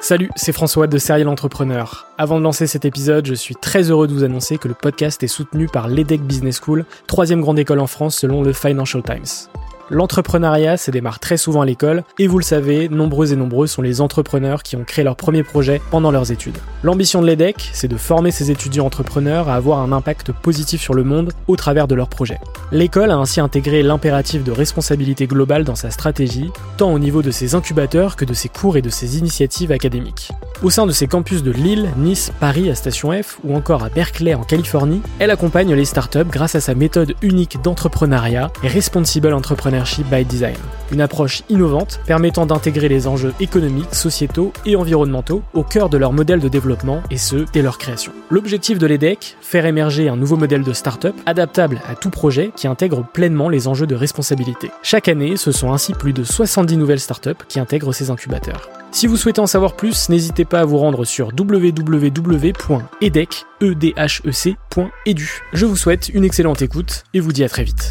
Salut, c'est François de Serial Entrepreneur. Avant de lancer cet épisode, je suis très heureux de vous annoncer que le podcast est soutenu par l'EDEC Business School, 3e grande école en France selon le Financial Times. L'entrepreneuriat, ça démarre très souvent à l'école, et vous le savez, nombreux sont les entrepreneurs qui ont créé leur premier projet pendant leurs études. L'ambition de l'EDEC, c'est de former ces étudiants entrepreneurs à avoir un impact positif sur le monde au travers de leurs projets. L'école a ainsi intégré l'impératif de responsabilité globale dans sa stratégie, tant au niveau de ses incubateurs que de ses cours et de ses initiatives académiques. Au sein de ses campus de Lille, Nice, Paris à Station F ou encore à Berkeley en Californie, elle accompagne les startups grâce à sa méthode unique d'entrepreneuriat et Responsible Entrepreneurship by Design. Une approche innovante permettant d'intégrer les enjeux économiques, sociétaux et environnementaux au cœur de leur modèle de développement et ce, dès leur création. L'objectif de l'EDEC, faire émerger un nouveau modèle de startup adaptable à tout projet qui intègre pleinement les enjeux de responsabilité. Chaque année, ce sont ainsi plus de 70 nouvelles startups qui intègrent ces incubateurs. Si vous souhaitez en savoir plus, n'hésitez pas à vous rendre sur www.edec.edu. Je vous souhaite une excellente écoute et vous dis à très vite.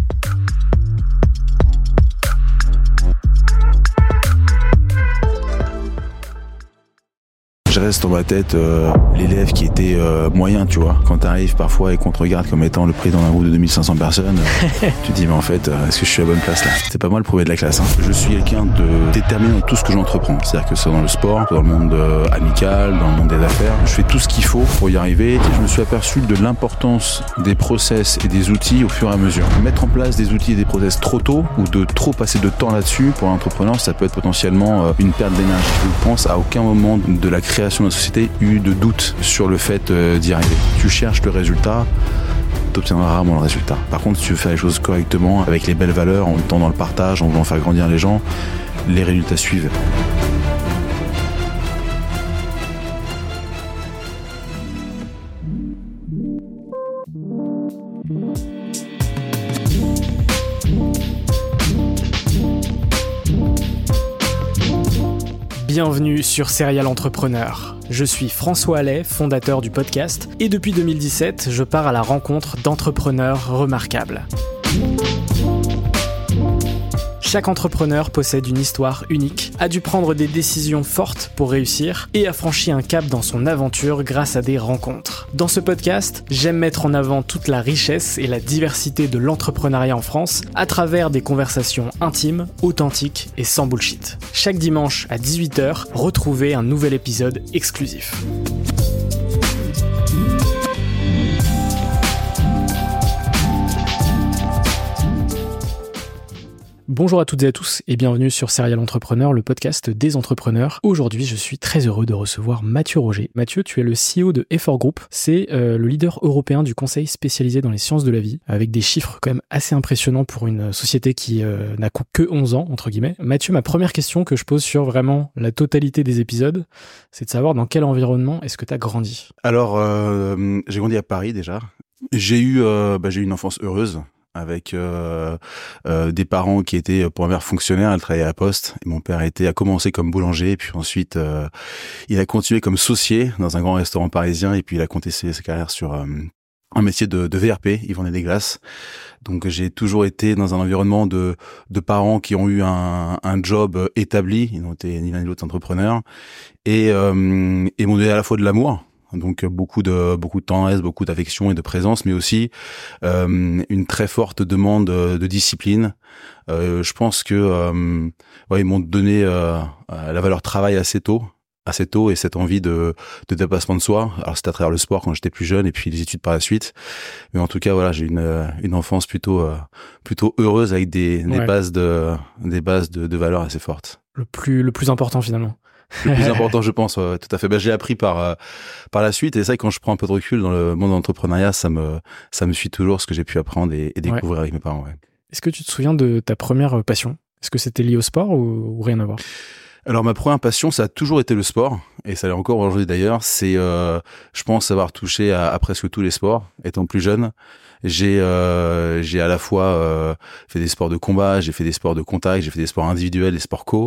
Je reste dans ma tête l'élève qui était moyen, tu vois. Quand t'arrives parfois et qu'on te regarde comme étant le président d'un groupe de 2500 personnes, tu te dis mais en fait, est-ce que je suis à la bonne place là ? C'est pas moi le premier de la classe. Je suis quelqu'un de déterminé dans tout ce que j'entreprends. C'est-à-dire que ce soit dans le sport, dans le monde amical, dans le monde des affaires. Je fais tout ce qu'il faut pour y arriver. Et je me suis aperçu de l'importance des process et des outils au fur et à mesure. Mettre en place des outils et des process trop tôt ou de trop passer de temps là-dessus, pour l'entrepreneur, ça peut être potentiellement une perte d'énergie. Je pense à aucun moment de la création de la société eu de doute sur le fait d'y arriver. Tu cherches le résultat, tu obtiendras rarement le résultat. Par contre, si tu fais les choses correctement, avec les belles valeurs, en étant dans le partage, en voulant faire grandir les gens, les résultats suivent. Bienvenue sur Serial Entrepreneur. Je suis François Allais, fondateur du podcast, et depuis 2017, je pars à la rencontre d'entrepreneurs remarquables. Chaque entrepreneur possède une histoire unique, a dû prendre des décisions fortes pour réussir et a franchi un cap dans son aventure grâce à des rencontres. Dans ce podcast, j'aime mettre en avant toute la richesse et la diversité de l'entrepreneuriat en France à travers des conversations intimes, authentiques et sans bullshit. Chaque dimanche à 18h, retrouvez un nouvel épisode exclusif. Bonjour à toutes et à tous et bienvenue sur Serial Entrepreneur, le podcast des entrepreneurs. Aujourd'hui, je suis très heureux de recevoir Mathieu Roger. Mathieu, tu es le CEO de Effort Group. C'est le leader européen du conseil spécialisé dans les sciences de la vie, avec des chiffres quand même assez impressionnants pour une société qui n'a que 11 ans, entre guillemets. Mathieu, ma première question que je pose sur vraiment la totalité des épisodes, c'est de savoir dans quel environnement est-ce que tu as grandi ? Alors, j'ai grandi à Paris déjà. J'ai eu une enfance heureuse, avec des parents qui étaient pour ma mère fonctionnaires, elle travaillait à la Poste, et mon père a commencé comme boulanger, et puis ensuite il a continué comme saucier dans un grand restaurant parisien, et puis il a continué sa carrière sur un métier de VRP, il vendait des glaces. Donc j'ai toujours été dans un environnement de parents qui ont eu un job établi, ils n'ont été ni l'un ni l'autre entrepreneurs, et m'ont donné à la fois de l'amour. Donc beaucoup de tendresse, beaucoup d'affection et de présence, mais aussi une très forte demande de discipline. Je pense que ils m'ont donné la valeur travail assez tôt, et cette envie de dépassement de soi. Alors c'était à travers le sport quand j'étais plus jeune, et puis les études par la suite. Mais en tout cas, voilà, j'ai une enfance plutôt heureuse, avec des bases de valeurs assez fortes. Le plus important finalement. Le plus important, je pense, tout à fait. J'ai appris par la suite, et ça, quand je prends un peu de recul dans le monde de l'entrepreneuriat, ça me suit toujours, ce que j'ai pu apprendre et découvrir avec mes parents. Ouais. Est-ce que tu te souviens de ta première passion ? Est-ce que c'était lié au sport ou rien à voir ? Alors ma première passion, ça a toujours été le sport, et ça l'est encore aujourd'hui d'ailleurs. C'est, je pense avoir touché à presque tous les sports, étant plus jeune. J'ai à la fois fait des sports de combat, j'ai fait des sports de contact, j'ai fait des sports individuels, des sports co.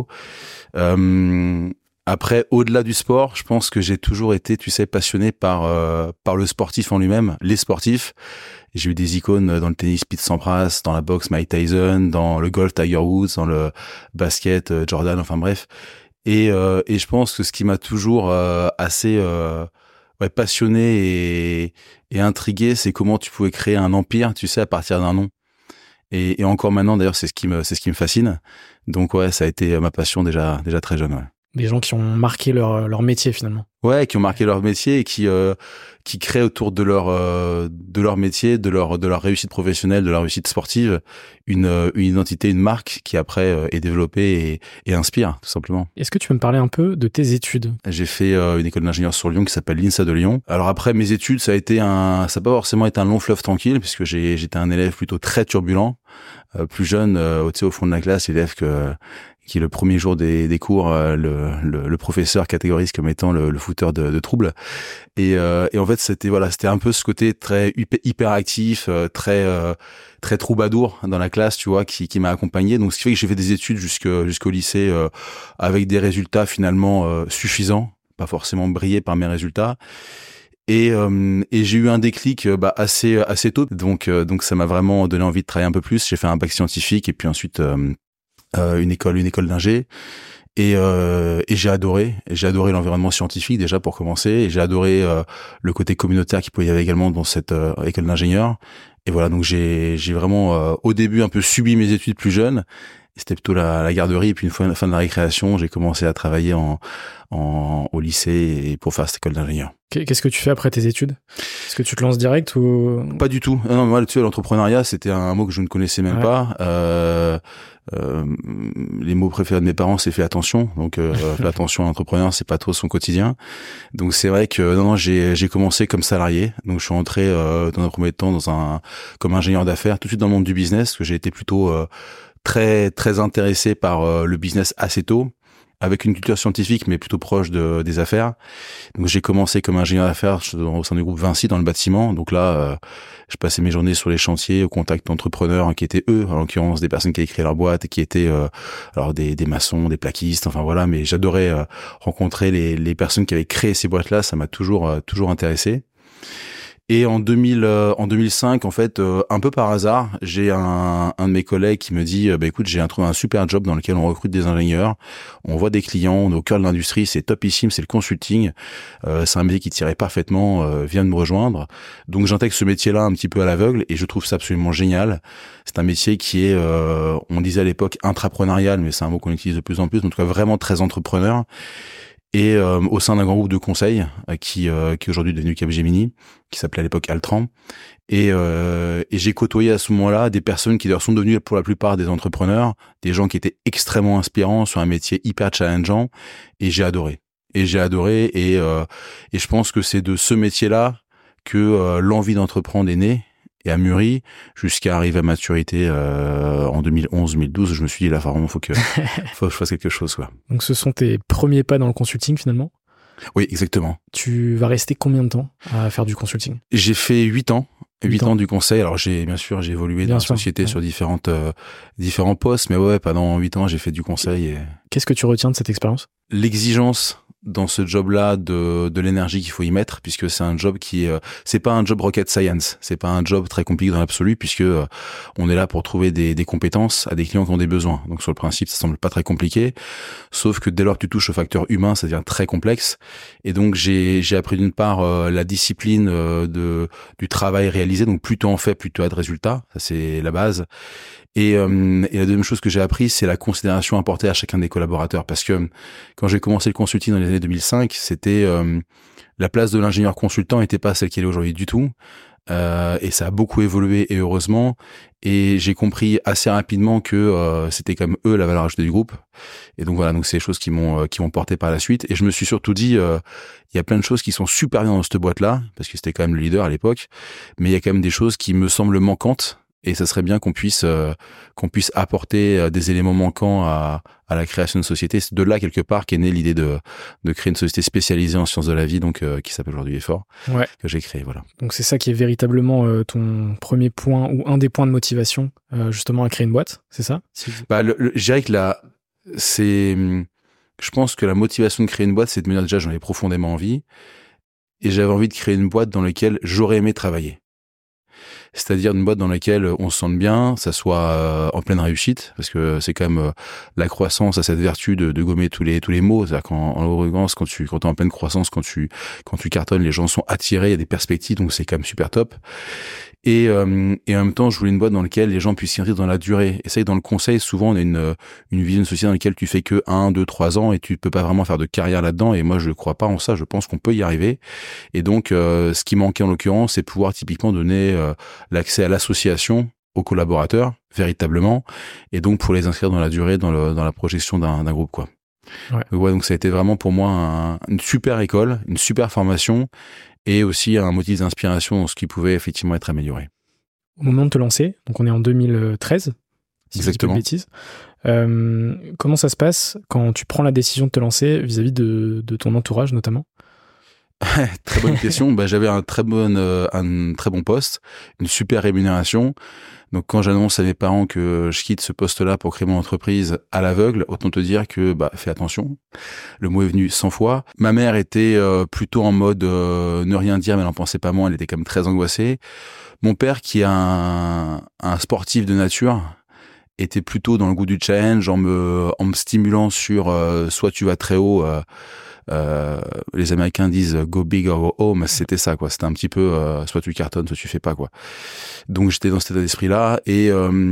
Après, au-delà du sport, je pense que j'ai toujours été, passionné par le sportif en lui-même, les sportifs. J'ai eu des icônes dans le tennis, Pete Sampras, dans la boxe, Mike Tyson, dans le golf, Tiger Woods, dans le basket, Jordan, enfin bref. Et je pense que ce qui m'a toujours assez passionné et intrigué, c'est comment tu pouvais créer un empire, tu sais, à partir d'un nom. Et encore maintenant, d'ailleurs, c'est ce qui me fascine. Donc ouais, ça a été ma passion déjà très jeune. Ouais. Des gens qui ont marqué leur métier finalement. Ouais, qui ont marqué leur métier et qui créent autour de leur métier, de leur réussite professionnelle, de leur réussite sportive, une identité, une marque qui après est développée et inspire tout simplement. Est-ce que tu peux me parler un peu de tes études? J'ai fait une école d'ingénieur sur Lyon qui s'appelle l'INSA de Lyon. Alors après mes études, ça a pas forcément été un long fleuve tranquille puisque j'étais un élève plutôt très turbulent, plus jeune, au fond de la classe, élève qui le premier jour des cours, le professeur catégorise comme étant le fouteur de troubles. Et en fait, c'était un peu ce côté très hyper actif, très troubadour dans la classe, tu vois, qui m'a accompagné. Donc, ce qui fait que j'ai fait des études jusqu'au lycée avec des résultats finalement suffisants, pas forcément brillés par mes résultats. Et j'ai eu un déclic assez tôt. Donc ça m'a vraiment donné envie de travailler un peu plus. J'ai fait un bac scientifique et puis ensuite une école d'ingé et j'ai adoré l'environnement scientifique déjà pour commencer et j'ai adoré le côté communautaire qu'il pouvait y avoir également dans cette école d'ingénieur et voilà donc j'ai vraiment au début un peu subi mes études plus jeunes. C'était plutôt la garderie et puis une fois à la fin de la récréation j'ai commencé à travailler au lycée et pour faire cette école d'ingénieur. Qu'est-ce que tu fais après tes études? Est-ce que tu te lances direct ou... Pas du tout. Non, moi, tu sais, l'entrepreneuriat, c'était un mot que je ne connaissais même pas. Les mots préférés de mes parents, c'est fais attention. Donc, fais attention à l'entrepreneur, c'est pas trop son quotidien. Donc, c'est vrai que non, j'ai commencé comme salarié. Donc, je suis entré dans un premier temps comme ingénieur d'affaires, tout de suite dans le monde du business, parce que j'ai été plutôt très très intéressé par le business assez tôt, avec une culture scientifique mais plutôt proche des affaires. Donc j'ai commencé comme ingénieur d'affaires au sein du groupe Vinci dans le bâtiment. Donc là, je passais mes journées sur les chantiers au contact d'entrepreneurs qui étaient eux, en l'occurrence des personnes qui avaient créé leur boîte et qui étaient alors des maçons, des plaquistes, enfin voilà. Mais j'adorais rencontrer les personnes qui avaient créé ces boîtes-là. Ça m'a toujours intéressé. Et en 2005, en fait, un peu par hasard, j'ai un de mes collègues qui me dit, écoute, j'ai trouvé un super job dans lequel on recrute des ingénieurs, on voit des clients, on est au cœur de l'industrie, c'est topissime, c'est le consulting, c'est un métier qui tirait parfaitement, viens de me rejoindre. Donc j'intègre ce métier-là un petit peu à l'aveugle et je trouve ça absolument génial. C'est un métier qui est, on disait à l'époque intrapreneurial, mais c'est un mot qu'on utilise de plus en plus, en tout cas vraiment très entrepreneur. Et au sein d'un grand groupe de conseil qui est aujourd'hui devenu Capgemini, qui s'appelait à l'époque Altran. Et j'ai côtoyé à ce moment-là des personnes qui d'ailleurs sont devenues pour la plupart des entrepreneurs, des gens qui étaient extrêmement inspirants sur un métier hyper challengeant. Et j'ai adoré. Et je pense que c'est de ce métier-là que l'envie d'entreprendre est née et a mûri jusqu'à arriver à maturité en 2011-2012. Je me suis dit là, vraiment, faut que je fasse quelque chose, quoi. Donc ce sont tes premiers pas dans le consulting finalement? Oui, exactement. Tu vas rester combien de temps à faire du consulting? J'ai fait 8 ans. 8 ans du conseil. Alors j'ai évolué dans la société sur différents postes, mais ouais, pendant 8 ans, j'ai fait du conseil. Et... Qu'est-ce que tu retiens de cette expérience? L'exigence dans ce job-là de l'énergie qu'il faut y mettre, puisque c'est un job qui c'est pas un job rocket science, c'est pas un job très compliqué dans l'absolu, puisque on est là pour trouver des compétences à des clients qui ont des besoins. Donc sur le principe, ça semble pas très compliqué, sauf que dès lors que tu touches au facteur humain, ça devient très complexe. Et donc j'ai appris d'une part la discipline du travail réalisé, donc plus tu en fais, plus tu as de résultats, ça c'est la base. Et la deuxième chose que j'ai appris, c'est la considération apportée à chacun des collaborateurs. Parce que quand j'ai commencé le consulting dans les années 2005, c'était la place de l'ingénieur consultant n'était pas celle qu'elle est aujourd'hui du tout. Et ça a beaucoup évolué et heureusement. Et j'ai compris assez rapidement que c'était comme eux la valeur ajoutée du groupe. Et donc voilà, donc c'est des choses qui m'ont porté par la suite. Et je me suis surtout dit, il y a plein de choses qui sont super bien dans cette boîte-là, parce que c'était quand même le leader à l'époque. Mais il y a quand même des choses qui me semblent manquantes. Et ça serait bien qu'on puisse apporter des éléments manquants à la création de société. C'est de là quelque part qu'est née l'idée de créer une société spécialisée en sciences de la vie, donc qui s'appelle aujourd'hui Effort, que j'ai créé. Voilà. Donc c'est ça qui est véritablement ton premier point ou un des points de motivation justement à créer une boîte, c'est ça? Je dirais que je pense que la motivation de créer une boîte, c'est de me dire déjà j'en ai profondément envie et j'avais envie de créer une boîte dans laquelle j'aurais aimé travailler. c'est-à-dire une boîte dans laquelle on se sente bien, ça soit en pleine réussite, parce que c'est quand même la croissance a cette vertu de gommer tous les maux. C'est-à-dire qu'en l'occurrence, quand t'es en pleine croissance, quand tu cartonnes, les gens sont attirés, il y a des perspectives, donc c'est quand même super top. Et en même temps, je voulais une boîte dans laquelle les gens puissent s'y inscrire dans la durée. Et ça, dans le conseil, souvent, on a une vision de société dans laquelle tu fais que 1, 2, 3 ans et tu peux pas vraiment faire de carrière là-dedans. Et moi, je ne crois pas en ça. Je pense qu'on peut y arriver. Et donc, ce qui manquait en l'occurrence, c'est pouvoir typiquement donner l'accès à l'association aux collaborateurs, véritablement. Et donc, pour les inscrire dans la durée, dans la projection d'un groupe, quoi. Ouais. Donc ça a été vraiment pour moi une super école, une super formation et aussi un motif d'inspiration dans ce qui pouvait effectivement être amélioré. Au moment de te lancer, donc on est en 2013, si exactement. Je dis pas de bêtises, comment ça se passe quand tu prends la décision de te lancer vis-à-vis de ton entourage notamment? Très bonne question. J'avais un très bon poste, une super rémunération. Donc quand j'annonce à mes parents que je quitte ce poste-là pour créer mon entreprise à l'aveugle, autant te dire que fais attention. Le mot est venu 100 fois. Ma mère était plutôt en mode ne rien dire, mais elle n'en pensait pas moins. Elle était quand même très angoissée. Mon père, qui est un sportif de nature, était plutôt dans le goût du challenge, en me stimulant sur soit tu vas très haut. Les Américains disent go big or go home, c'était ça quoi. C'était un petit peu soit tu cartonnes, soit tu fais pas quoi. Donc j'étais dans cet état d'esprit-là et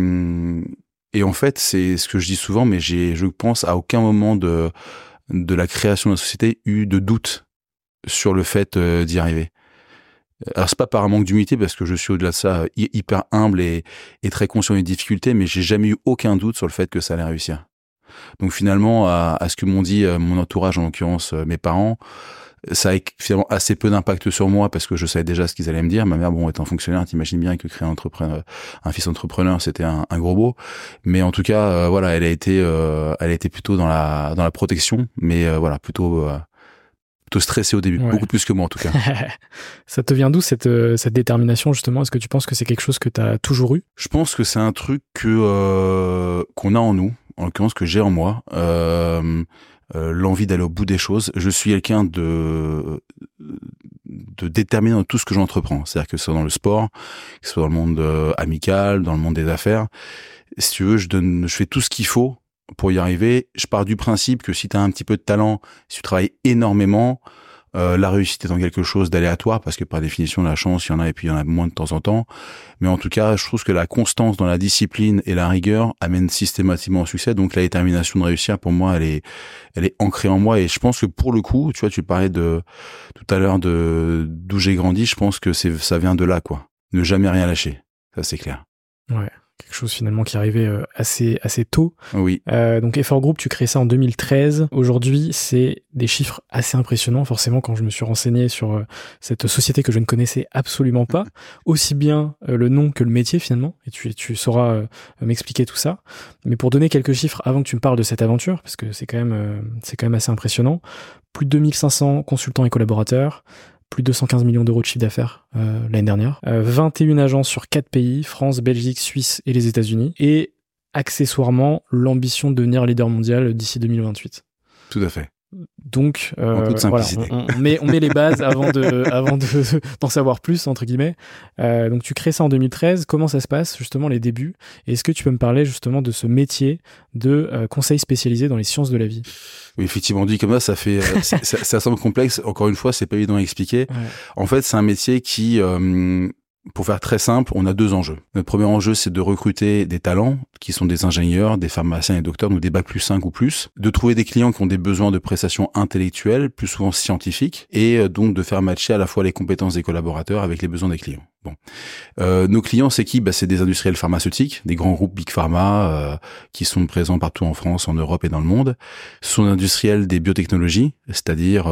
en fait c'est ce que je dis souvent, mais je pense à aucun moment de la création de la société eu de doute sur le fait d'y arriver. Alors c'est pas par un manque d'humilité parce que je suis au-delà de ça hyper humble et très conscient des difficultés, mais j'ai jamais eu aucun doute sur le fait que ça allait réussir. Donc finalement, à ce que m'ont dit mon entourage, en l'occurrence mes parents, ça a finalement assez peu d'impact sur moi parce que je savais déjà ce qu'ils allaient me dire. Ma mère, étant fonctionnaire, t'imagines bien que créer un fils entrepreneur, c'était un gros mot. Mais en tout cas, elle a été plutôt dans la protection, mais plutôt stressée au début, beaucoup plus que moi en tout cas. Ça te vient d'où cette détermination justement? Est-ce que tu penses que c'est quelque chose que tu as toujours eu? Je pense que c'est un truc qu'on a en nous. En l'occurrence que j'ai en moi, l'envie d'aller au bout des choses. Je suis quelqu'un de déterminé dans tout ce que j'entreprends. C'est-à-dire que ce soit dans le sport, que ce soit dans le monde amical, dans le monde des affaires. Si tu veux, je fais tout ce qu'il faut pour y arriver. Je pars du principe que si tu as un petit peu de talent, si tu travailles énormément, la réussite étant quelque chose d'aléatoire, parce que par définition, la chance, il y en a et puis il y en a moins de temps en temps. Mais en tout cas, je trouve que la constance dans la discipline et la rigueur amène systématiquement au succès. Donc la détermination de réussir, pour moi, elle est ancrée en moi. Et je pense que pour le coup, tu vois, tu parlais tout à l'heure d'où j'ai grandi. Je pense que ça vient de là, quoi. Ne jamais rien lâcher. Ça, c'est clair. Ouais. Quelque chose finalement qui arrivait assez tôt. Oui. Donc Effort Group, tu crées ça en 2013. Aujourd'hui, c'est des chiffres assez impressionnants. Forcément, quand je me suis renseigné sur cette société que je ne connaissais absolument pas, aussi bien le nom que le métier finalement, et tu sauras m'expliquer tout ça. Mais pour donner quelques chiffres avant que tu me parles de cette aventure, parce que c'est quand même assez impressionnant. Plus de 2500 consultants et collaborateurs. Plus de 115 millions d'euros de chiffre d'affaires l'année dernière. 21 agences sur 4 pays, France, Belgique, Suisse et les États-Unis. Et accessoirement, l'ambition de devenir leader mondial d'ici 2028. Tout à fait. Donc, en toute simplicité. on met les bases avant d'en savoir plus, entre guillemets. Donc, tu crées ça en 2013. Comment ça se passe, justement, les débuts? Et est-ce que tu peux me parler, justement, de ce métier de conseil spécialisé dans les sciences de la vie? Oui, effectivement, dit comme ça fait, ça semble complexe. Encore une fois, c'est pas évident à expliquer. Ouais. En fait, c'est un métier qui, pour faire très simple, on a 2 enjeux. Notre premier enjeu, c'est de recruter des talents qui sont des ingénieurs, des pharmaciens et docteurs, donc des bac +5 ou plus, de trouver des clients qui ont des besoins de prestations intellectuelles, plus souvent scientifiques, et donc de faire matcher à la fois les compétences des collaborateurs avec les besoins des clients. Bon, nos clients, c'est qui? C'est des industriels pharmaceutiques, des grands groupes Big Pharma qui sont présents partout en France, en Europe et dans le monde. Ce sont des industriels des biotechnologies, c'est-à-dire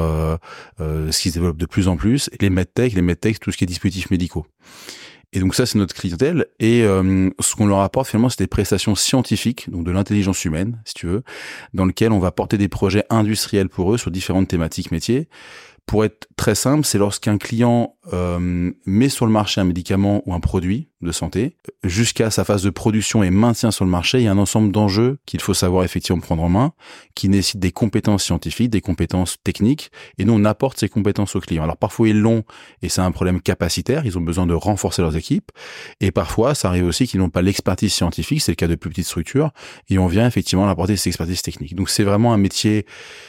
ce qui se développe de plus en plus, et les medtech, tout ce qui est dispositifs médicaux. Et donc ça, c'est notre clientèle. Et ce qu'on leur apporte finalement, c'est des prestations scientifiques, donc de l'intelligence humaine, si tu veux, dans lequel on va porter des projets industriels pour eux sur différentes thématiques métiers. Pour être très simple, c'est lorsqu'un client met sur le marché un médicament ou un produit de santé, jusqu'à sa phase de production et maintien sur le marché, il y a un ensemble d'enjeux qu'il faut savoir effectivement prendre en main, qui nécessitent des compétences scientifiques, des compétences techniques, et nous on apporte ces compétences aux clients. Alors parfois ils l'ont, et c'est un problème capacitaire, ils ont besoin de renforcer leurs équipes, et parfois ça arrive aussi qu'ils n'ont pas l'expertise scientifique, c'est le cas de plus petites structures, et on vient effectivement apporter cette expertise technique. Donc c'est vraiment un métier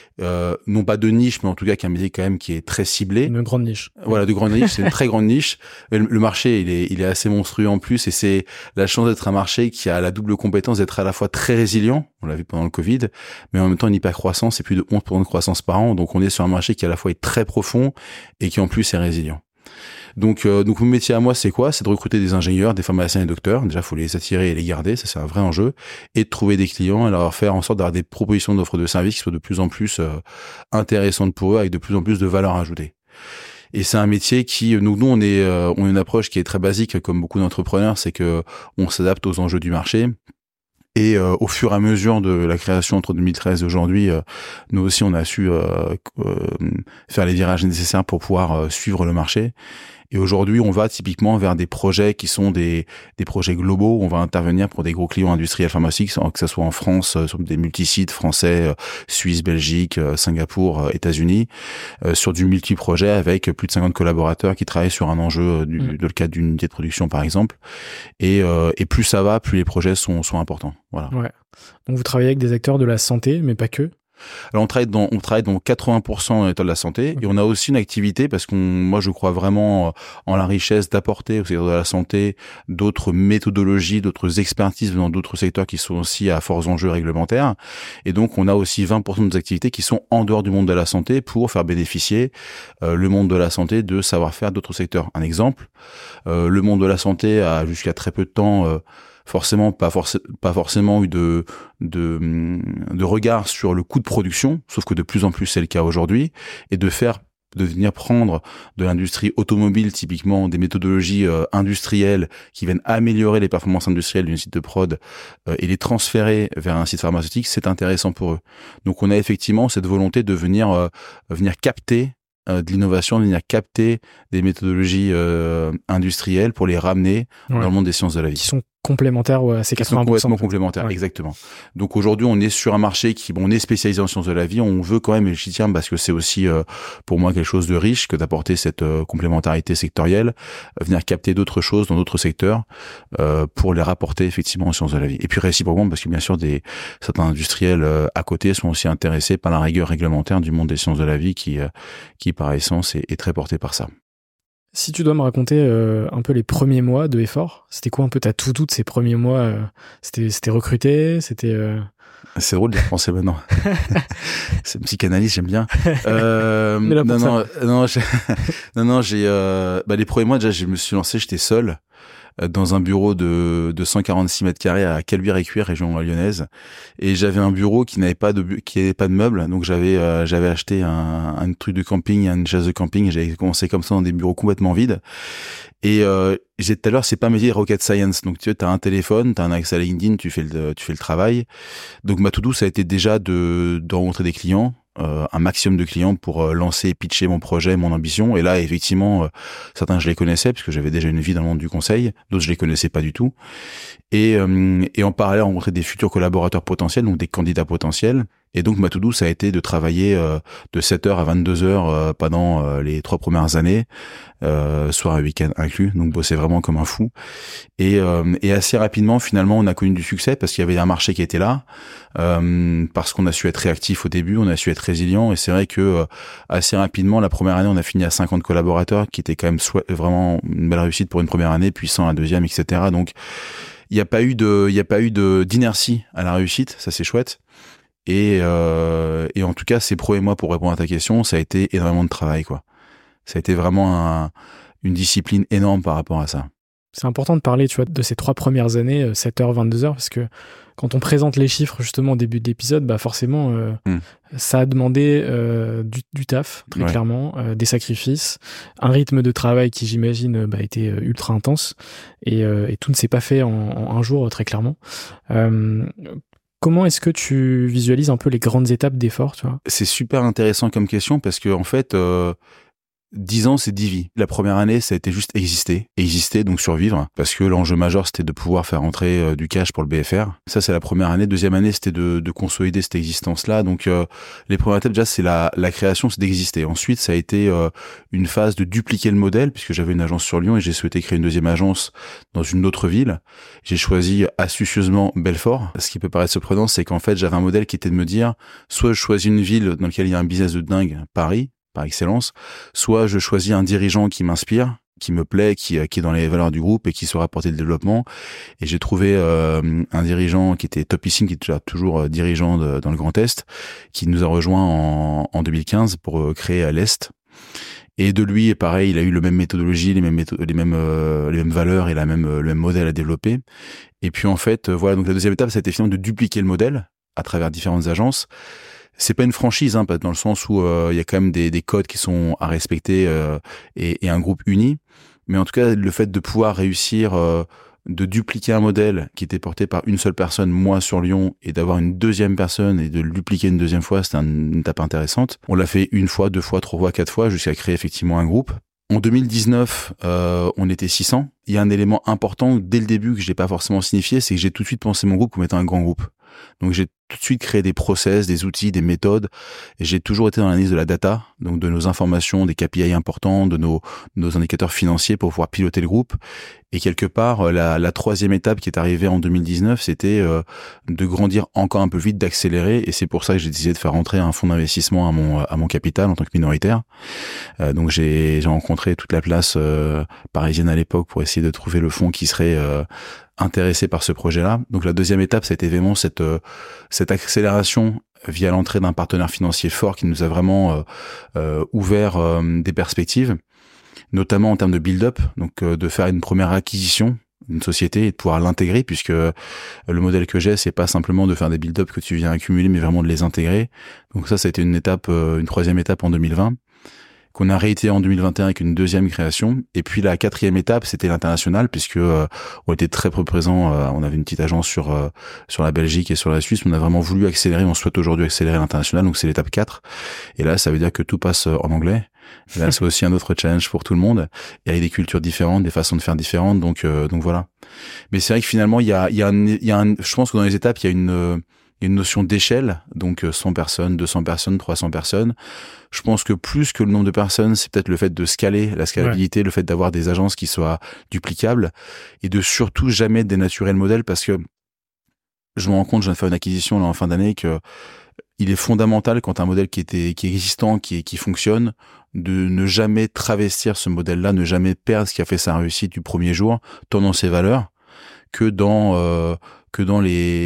non pas de niche, mais en tout cas qu'un métier quand même qui est très ciblé. Une grande niche. Voilà, de grande niche, c'est une très grande niche. Le marché, il est assez monstrueux en plus, et c'est la chance d'être un marché qui a la double compétence d'être à la fois très résilient, on l'a vu pendant le Covid, mais en même temps une hyper-croissance, c'est plus de 11% de croissance par an, donc on est sur un marché qui à la fois est très profond et qui en plus est résilient. Donc mon métier à moi, c'est quoi? C'est de recruter des ingénieurs, des pharmaciens et docteurs. Déjà, faut les attirer et les garder, ça c'est un vrai enjeu, et de trouver des clients et leur faire en sorte d'avoir des propositions d'offres de services qui soient de plus en plus intéressantes pour eux, avec de plus en plus de valeur ajoutée. Et c'est un métier qui, nous on a une approche qui est très basique, comme beaucoup d'entrepreneurs, c'est que on s'adapte aux enjeux du marché. Et au fur et à mesure de la création entre 2013 et aujourd'hui, nous aussi on a su faire les virages nécessaires pour pouvoir suivre le marché. Et aujourd'hui, on va typiquement vers des projets qui sont des projets globaux. On va intervenir pour des gros clients industriels pharmaceutiques, que ce soit en France, sur des multisites français, Suisse, Belgique, Singapour, États-Unis, sur du multi-projet avec plus de 50 collaborateurs qui travaillent sur un enjeu dans le cadre d'une unité de production, par exemple. Et plus ça va, plus les projets sont importants. Voilà. Ouais. Donc vous travaillez avec des acteurs de la santé, mais pas que. Alors on travaille dans 80% dans l'état de la santé, et on a aussi une activité parce moi je crois vraiment en la richesse d'apporter au secteur de la santé d'autres méthodologies, d'autres expertises dans d'autres secteurs qui sont aussi à forts enjeux réglementaires, et donc on a aussi 20% de nos activités qui sont en dehors du monde de la santé pour faire bénéficier le monde de la santé de savoir-faire d'autres secteurs. Un exemple, le monde de la santé a jusqu'à très peu de temps pas forcément eu de regard sur le coût de production, sauf que de plus en plus c'est le cas aujourd'hui, et de venir prendre de l'industrie automobile, typiquement des méthodologies industrielles qui viennent améliorer les performances industrielles d'une site de prod et les transférer vers un site pharmaceutique, c'est intéressant pour eux. Donc on a effectivement cette volonté de venir capter de l'innovation, de venir capter des méthodologies industrielles pour les ramener dans le monde des sciences de la vie. Qui sont complémentaires à ces 80%. Qui sont complètement complémentaires, ouais. Exactement. Donc aujourd'hui, on est sur un marché on est spécialisé en sciences de la vie. On veut quand même, et j'y tiens parce que c'est aussi pour moi quelque chose de riche que d'apporter cette complémentarité sectorielle, venir capter d'autres choses dans d'autres secteurs pour les rapporter effectivement en sciences de la vie. Et puis réciproquement, parce que bien sûr certains industriels à côté sont aussi intéressés par la rigueur réglementaire du monde des sciences de la vie qui par essence est très porté par ça. Si tu dois me raconter un peu les premiers mois de Effort, c'était quoi un peu ta to-do de ces premiers mois? C'était recruter, c'était... C'est drôle de penser maintenant. C'est une psychanalyse, j'aime bien. Les premiers mois déjà, je me suis lancé, j'étais seul dans un bureau de 146 mètres carrés à Caluire-et-Cuire, région lyonnaise, et j'avais un bureau qui n'avait pas de meubles, donc j'avais acheté un truc de camping, une chaise de camping, et j'avais commencé comme ça dans des bureaux complètement vides. Et j'ai tout à l'heure, c'est pas un métier rocket science, donc tu as un téléphone, tu as un accès à LinkedIn, tu fais le travail. Donc ma to-do, ça a été déjà de rencontrer des clients, un maximum de clients pour lancer et pitcher mon projet, mon ambition. Et là, effectivement, certains je les connaissais parce que j'avais déjà une vie dans le monde du conseil, d'autres je les connaissais pas du tout. Et en parallèle, rencontrer des futurs collaborateurs potentiels, donc des candidats potentiels. Et donc ma to-do, ça a été de travailler de 7h à 22h pendant les 3 premières années, soir et week-end inclus, donc bosser vraiment comme un fou. Et assez rapidement, finalement, on a connu du succès parce qu'il y avait un marché qui était là, parce qu'on a su être réactif au début, on a su être résilient, et c'est vrai que assez rapidement, la première année, on a fini à 50 collaborateurs, qui était quand même vraiment une belle réussite pour une première année, puis 100 la deuxième, etc. Donc il n'y a pas eu d'inertie à la réussite, ça c'est chouette. Et en tout cas, ces premiers mois, pour répondre à ta question, ça a été énormément de travail, quoi. Ça a été vraiment une discipline énorme par rapport à ça. C'est important de parler, tu vois, de ces 3 premières années, 7h, 22h, parce que quand on présente les chiffres, justement, au début de l'épisode, bah forcément, ça a demandé du taf, très clairement, des sacrifices, un rythme de travail qui, j'imagine, était ultra intense, et tout ne s'est pas fait en un jour, très clairement. Comment est-ce que tu visualises un peu les grandes étapes d'effort, tu vois? C'est super intéressant comme question parce que en fait, 10 ans, c'est 10 vies. La première année, ça a été juste exister, donc survivre, parce que l'enjeu majeur, c'était de pouvoir faire entrer du cash pour le BFR. Ça, c'est la première année. Deuxième année, c'était de consolider cette existence-là. Donc, les premières étapes, déjà, c'est la création, c'est d'exister. Ensuite, ça a été une phase de dupliquer le modèle, puisque j'avais une agence sur Lyon et j'ai souhaité créer une deuxième agence dans une autre ville. J'ai choisi astucieusement Belfort. Ce qui peut paraître surprenant, c'est qu'en fait, j'avais un modèle qui était de me dire, soit je choisis une ville dans laquelle il y a un business de dingue, Paris, par excellence, soit je choisis un dirigeant qui m'inspire, qui me plaît, qui est dans les valeurs du groupe et qui saura porter le développement. Et j'ai trouvé un dirigeant qui était topissime, qui est déjà toujours dirigeant dans le Grand Est, qui nous a rejoint en 2015 pour créer à l'Est. Et de lui, pareil, il a eu la même méthodologie, les mêmes valeurs et le même modèle à développer. Et puis en fait, voilà, donc la deuxième étape, ça a été finalement de dupliquer le modèle à travers différentes agences. C'est pas une franchise, dans le sens où il y a quand même des codes qui sont à respecter et un groupe uni. Mais en tout cas, le fait de pouvoir réussir de dupliquer un modèle qui était porté par une seule personne, moi sur Lyon, et d'avoir une deuxième personne et de le dupliquer une deuxième fois, c'était une étape intéressante. On l'a fait une fois, deux fois, trois fois, quatre fois, jusqu'à créer effectivement un groupe. En 2019, on était 600. Il y a un élément important dès le début que je n'ai pas forcément signifié, c'est que j'ai tout de suite pensé mon groupe comme étant un grand groupe. Donc j'ai tout de suite créé des process, des outils, des méthodes. Et j'ai toujours été dans l'analyse de la data, donc de nos informations, des KPI importants, de nos indicateurs financiers pour pouvoir piloter le groupe. Et quelque part, la troisième étape qui est arrivée en 2019, c'était de grandir encore un peu vite, d'accélérer. Et c'est pour ça que j'ai décidé de faire rentrer un fonds d'investissement à mon capital en tant que minoritaire. Donc j'ai rencontré toute la place parisienne à l'époque pour essayer de trouver le fonds qui serait intéressé par ce projet-là. Donc la deuxième étape, ça a été vraiment cette accélération via l'entrée d'un partenaire financier fort qui nous a vraiment ouvert des perspectives, notamment en termes de build-up, donc de faire une première acquisition d'une société et de pouvoir l'intégrer, puisque le modèle que j'ai, c'est pas simplement de faire des build-up que tu viens accumuler, mais vraiment de les intégrer. Donc ça a été une troisième étape en 2020. Qu'on a réitéré en 2021 avec une deuxième création. Et puis la quatrième étape, c'était l'international, puisque on était très peu présents. On avait une petite agence sur la Belgique et sur la Suisse. On a vraiment voulu accélérer. On souhaite aujourd'hui accélérer l'international. Donc c'est l'étape 4. Et là, ça veut dire que tout passe en anglais. Et là, c'est aussi un autre challenge pour tout le monde. Il y a des cultures différentes, des façons de faire différentes. Donc voilà. Mais c'est vrai que finalement, je pense que dans les étapes, il y a une notion d'échelle, donc 100 personnes, 200 personnes, 300 personnes. Je pense que plus que le nombre de personnes, c'est peut-être le fait de scaler, la scalabilité, le fait d'avoir des agences qui soient duplicables et de surtout jamais dénaturer le modèle, parce que je me rends compte, je viens de faire une acquisition là en fin d'année, que il est fondamental quand un modèle qui est existant, qui fonctionne, de ne jamais travestir ce modèle-là, ne jamais perdre ce qui a fait sa réussite du premier jour, tant dans ses valeurs que dans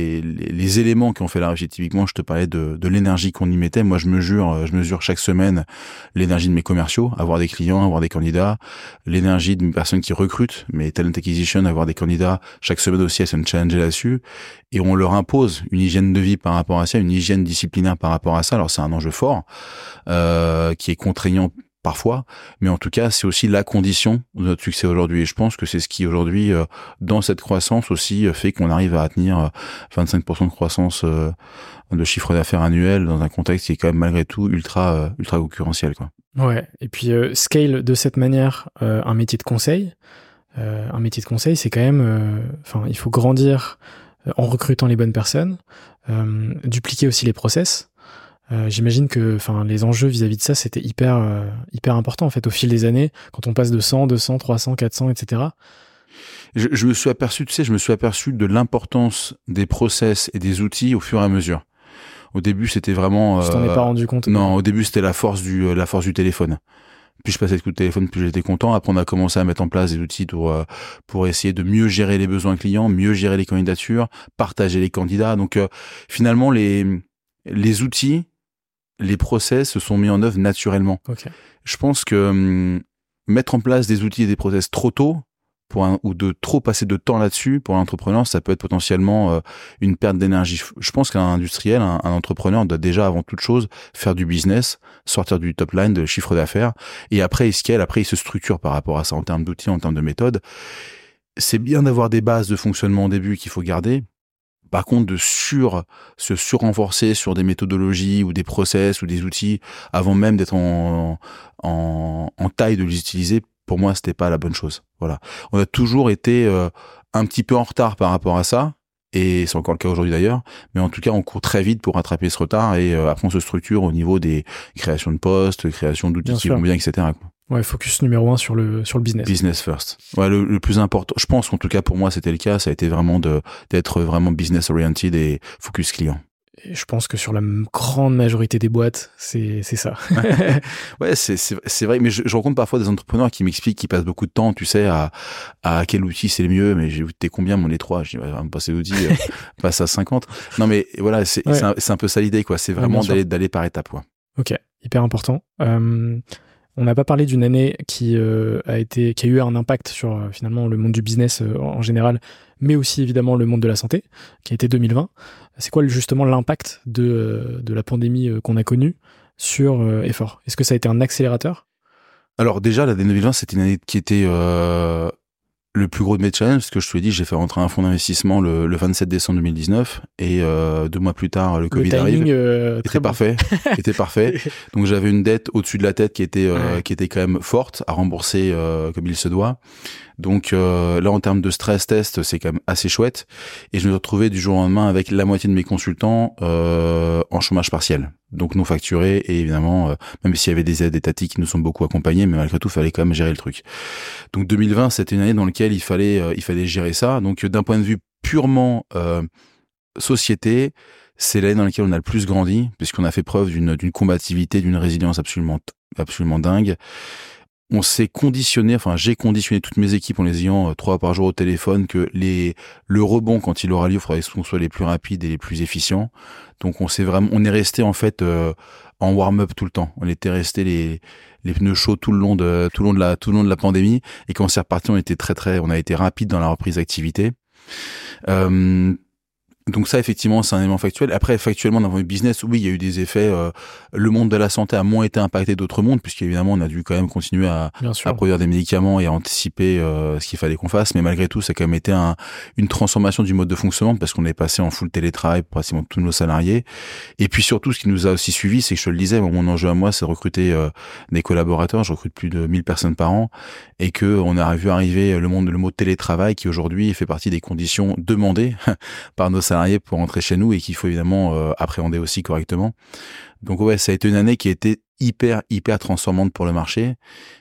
les éléments qui ont fait la réussite. Typiquement, je te parlais de l'énergie qu'on y mettait. Moi, je mesure chaque semaine l'énergie de mes commerciaux, avoir des clients, avoir des candidats, l'énergie de mes personnes qui recrutent, mes talent acquisition, avoir des candidats. Chaque semaine aussi, elles se challenger là-dessus. Et on leur impose une hygiène de vie par rapport à ça, une hygiène disciplinaire par rapport à ça. Alors, c'est un enjeu fort, qui est contraignant parfois, mais en tout cas, c'est aussi la condition de notre succès aujourd'hui. Et je pense que c'est ce qui, aujourd'hui, dans cette croissance aussi, fait qu'on arrive à tenir 25% de croissance de chiffre d'affaires annuel dans un contexte qui est quand même malgré tout ultra concurrentiel, quoi. Ouais. Et puis, scale de cette manière un métier de conseil. Un métier de conseil, c'est quand même... il faut grandir en recrutant les bonnes personnes, dupliquer aussi les process. J'imagine que les enjeux vis-à-vis de ça, c'était hyper important en fait au fil des années, quand on passe de 100, 200, 300, 400, etc. Je me suis aperçu de l'importance des process et des outils au fur et à mesure. Au début, c'était vraiment... Tu t'en es pas rendu compte? Non, au début, c'était la force du téléphone. Plus je passais de coups de téléphone, plus j'étais content. Après, on a commencé à mettre en place des outils pour essayer de mieux gérer les besoins clients, mieux gérer les candidatures, partager les candidats. Donc, finalement, les outils, les process se sont mis en œuvre naturellement. Okay. Je pense que mettre en place des outils et des process trop tôt ou de trop passer de temps là-dessus pour l'entrepreneur, ça peut être potentiellement une perte d'énergie. Je pense qu'un industriel, un entrepreneur doit déjà avant toute chose faire du business, sortir du top line, de chiffre d'affaires, et après il scale, après il se structure par rapport à ça en termes d'outils, en termes de méthodes. C'est bien d'avoir des bases de fonctionnement au début qu'il faut garder. Par contre, de se surrenforcer sur des méthodologies ou des process ou des outils avant même d'être en taille de les utiliser, pour moi, c'était pas la bonne chose. Voilà. On a toujours été un petit peu en retard par rapport à ça, et c'est encore le cas aujourd'hui d'ailleurs, mais en tout cas, on court très vite pour rattraper ce retard, et après, on se structure au niveau des créations de postes, création d'outils qui vont bien, etc., quoi. Ouais, focus numéro 1 sur le business. Business first. Ouais, le plus important. Je pense qu'en tout cas pour moi c'était le cas. Ça a été vraiment d'être vraiment business oriented et focus client. Et je pense que sur la grande majorité des boîtes, c'est ça. Ouais, c'est vrai. Mais je rencontre parfois des entrepreneurs qui m'expliquent qu'ils passent beaucoup de temps, tu sais, à quel outil c'est le mieux. Mais t'es combien mon E3? Je dis, on va me passer l'outil, passe à 50. Non, mais voilà, c'est un peu ça l'idée, quoi. C'est vraiment d'aller par étapes, quoi. Ok, hyper important. On n'a pas parlé d'une année qui a eu un impact sur finalement le monde du business en général, mais aussi évidemment le monde de la santé, qui a été 2020. C'est quoi justement l'impact de la pandémie qu'on a connue sur Effort? Est-ce que ça a été un accélérateur? Alors déjà, l'année 2020, c'était une année qui était le plus gros de mes challenges, parce que je te l'ai dit, j'ai fait rentrer un fonds d'investissement le 27 décembre 2019, et 2 mois plus tard, le Covid arrive. Était parfait, était parfait. Donc j'avais une dette au-dessus de la tête qui était quand même forte à rembourser comme il se doit. Donc là, en termes de stress test, c'est quand même assez chouette. Et je me suis retrouvé du jour au lendemain avec la moitié de mes consultants en chômage partiel, donc non facturé. Et évidemment, même s'il y avait des aides étatiques qui nous ont beaucoup accompagnés, mais malgré tout, il fallait quand même gérer le truc. Donc 2020, c'était une année dans laquelle il fallait gérer ça. Donc d'un point de vue purement société, c'est l'année dans laquelle on a le plus grandi, puisqu'on a fait preuve d'une combativité, d'une résilience absolument dingue. On s'est conditionné, enfin j'ai conditionné toutes mes équipes en les ayant 3 par jour au téléphone, que le rebond, quand il aura lieu, il faudrait qu'on soit les plus rapides et les plus efficients. Donc on est resté en fait en warm-up tout le temps. On était resté les pneus chauds tout le long de la pandémie, et quand on s'est reparti, on a été rapide dans la reprise d'activité. Donc ça, effectivement, c'est un élément factuel. Après, factuellement, dans le business, oui, il y a eu des effets. Le monde de la santé a moins été impacté d'autres mondes, puisqu'évidemment, on a dû quand même continuer à produire des médicaments et à anticiper ce qu'il fallait qu'on fasse. Mais malgré tout, ça a quand même été une transformation du mode de fonctionnement, parce qu'on est passé en full télétravail pour pratiquement tous nos salariés. Et puis surtout, ce qui nous a aussi suivi, c'est que je te le disais, mon enjeu à moi, c'est de recruter des collaborateurs. Je recrute plus de 1000 personnes par an, et que on a vu arriver le mot télétravail, qui aujourd'hui fait partie des conditions demandées par nos salariés pour rentrer chez nous, et qu'il faut évidemment appréhender aussi correctement. Donc ouais, ça a été une année qui a été hyper transformante pour le marché.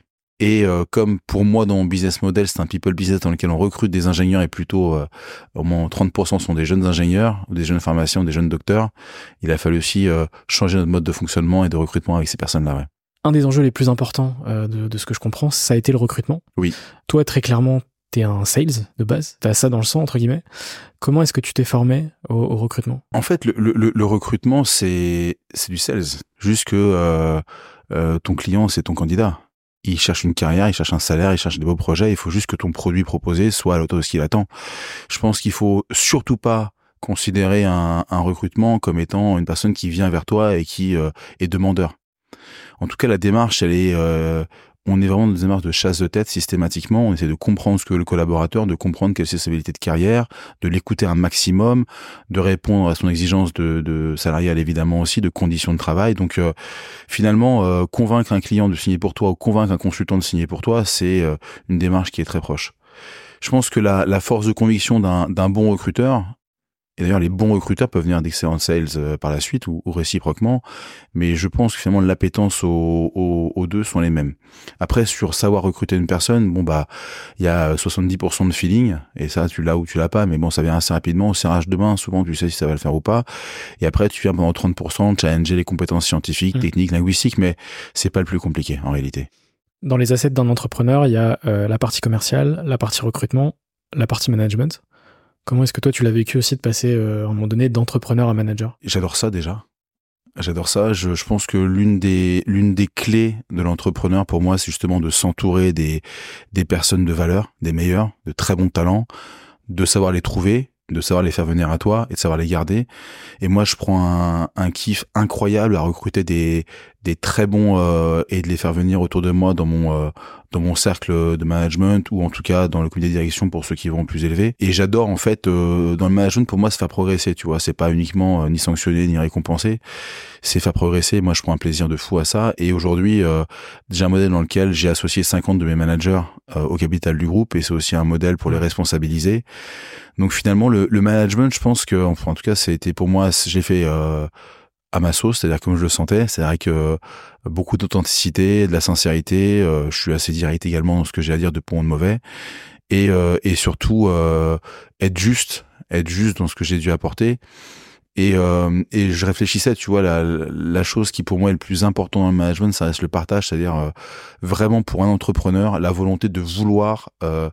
Et comme pour moi, dans mon business model, c'est un people business dans lequel on recrute des ingénieurs, et plutôt au moins 30% sont des jeunes ingénieurs, des jeunes pharmaciens, des jeunes docteurs, il a fallu aussi changer notre mode de fonctionnement et de recrutement avec ces personnes-là. Ouais. Un des enjeux les plus importants de ce que je comprends, ça a été le recrutement. Oui. Toi, très clairement, t'es un sales de base, t'as ça dans le sang, entre guillemets. Comment est-ce que tu t'es formé au recrutement? En fait, le recrutement, c'est du sales. Juste que ton client, c'est ton candidat. Il cherche une carrière, il cherche un salaire, il cherche des beaux projets. Il faut juste que ton produit proposé soit à l'auteur de ce qu'il attend. Je pense qu'il faut surtout pas considérer un recrutement comme étant une personne qui vient vers toi et qui est demandeur. En tout cas, la démarche, on est vraiment dans une démarche de chasse de tête systématiquement. On essaie de comprendre ce que le collaborateur, de comprendre quelles sont ses habilités de carrière, de l'écouter un maximum, de répondre à son exigence de salariale évidemment aussi, de conditions de travail. Donc finalement, convaincre un client de signer pour toi ou convaincre un consultant de signer pour toi, c'est une démarche qui est très proche. Je pense que la force de conviction d'un bon recruteur, et d'ailleurs, les bons recruteurs peuvent venir d'excellents sales par la suite ou réciproquement. Mais je pense que finalement, l'appétence aux deux sont les mêmes. Après, sur savoir recruter une personne, il y a 70% de feeling. Et ça, tu l'as ou tu l'as pas. Mais bon, ça vient assez rapidement. Au serrage de main, souvent, tu sais si ça va le faire ou pas. Et après, tu viens pendant 30% challenger les compétences scientifiques, techniques, linguistiques. Mais c'est pas le plus compliqué, en réalité. Dans les assets d'un entrepreneur, il y a la partie commerciale, la partie recrutement, la partie management. Comment est-ce que toi, tu l'as vécu aussi de passer, à un moment donné, d'entrepreneur à manager? J'adore ça déjà. J'adore ça. Je pense que l'une des clés de l'entrepreneur, pour moi, c'est justement de s'entourer des personnes de valeur, des meilleurs, de très bons talents, de savoir les trouver, de savoir les faire venir à toi et de savoir les garder. Et moi, je prends un kiff incroyable à recruter des des très bons et de les faire venir autour de moi dans mon cercle de management, ou en tout cas dans le comité de direction pour ceux qui vont plus élever. Et j'adore en fait dans le management, pour moi, se faire progresser, tu vois. C'est pas uniquement ni sanctionner ni récompenser, c'est faire progresser. Moi, je prends un plaisir de fou à ça. Et aujourd'hui, j'ai un modèle dans lequel j'ai associé 50 de mes managers au capital du groupe, et c'est aussi un modèle pour les responsabiliser. Donc finalement, le management, je pense que, enfin, en tout cas, c'était pour moi, j'ai fait à ma sauce, c'est-à-dire comme je le sentais, c'est-à-dire que beaucoup d'authenticité, de la sincérité, je suis assez direct également dans ce que j'ai à dire de bon ou de mauvais, et surtout être juste dans ce que j'ai dû apporter. Et je réfléchissais, tu vois, la chose qui pour moi est le plus important dans le management, ça reste le partage, c'est-à-dire vraiment pour un entrepreneur, la volonté de vouloir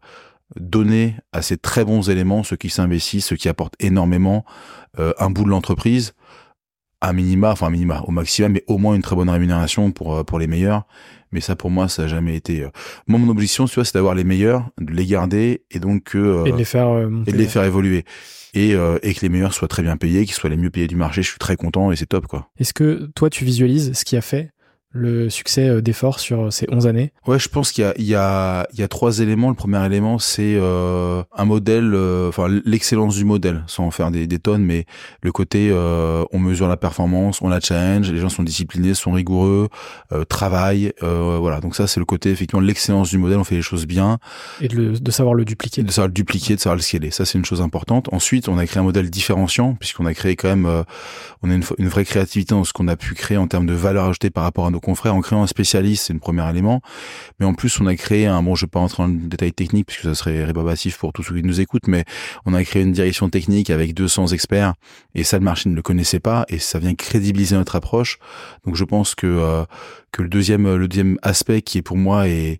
donner à ces très bons éléments, ceux qui s'investissent, ceux qui apportent énormément, un bout de l'entreprise, à minima, au maximum, mais au moins une très bonne rémunération pour les meilleurs. Mais ça, pour moi, ça n'a jamais été. Moi, mon ambition, tu vois, c'est d'avoir les meilleurs, de les garder, et donc et de les faire monter, et de les faire évoluer, et que les meilleurs soient très bien payés, qu'ils soient les mieux payés du marché. Je suis très content et c'est top, quoi. Est-ce que toi, tu visualises ce qui a fait le succès d'Effort sur ces 11 années? Ouais, je pense qu'il y a 3 éléments. Le premier élément, c'est un modèle, l'excellence du modèle, sans en faire des tonnes, mais le côté on mesure la performance, on la challenge, les gens sont disciplinés, sont rigoureux, travaillent, voilà. Donc ça, c'est le côté effectivement l'excellence du modèle, on fait les choses bien. Et de savoir le dupliquer. De savoir le dupliquer, de savoir le scaler. Ça, c'est une chose importante. Ensuite, on a créé un modèle différenciant, puisqu'on a créé quand même, on a une vraie créativité dans ce qu'on a pu créer en termes de valeur ajoutée par rapport à nos confrères. En créant un spécialiste, c'est le premier élément. Mais en plus, on a créé je vais pas rentrer dans le détail technique, puisque ça serait rébarbatif pour tous ceux qui nous écoutent, mais on a créé une direction technique avec 200 experts, et ça, le marché ne le connaissait pas, et ça vient crédibiliser notre approche. Donc, je pense que le deuxième aspect qui est pour moi est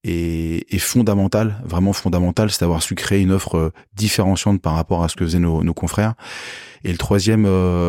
fondamental, vraiment fondamental, c'est d'avoir su créer une offre différenciante par rapport à ce que faisaient nos confrères. Et le troisième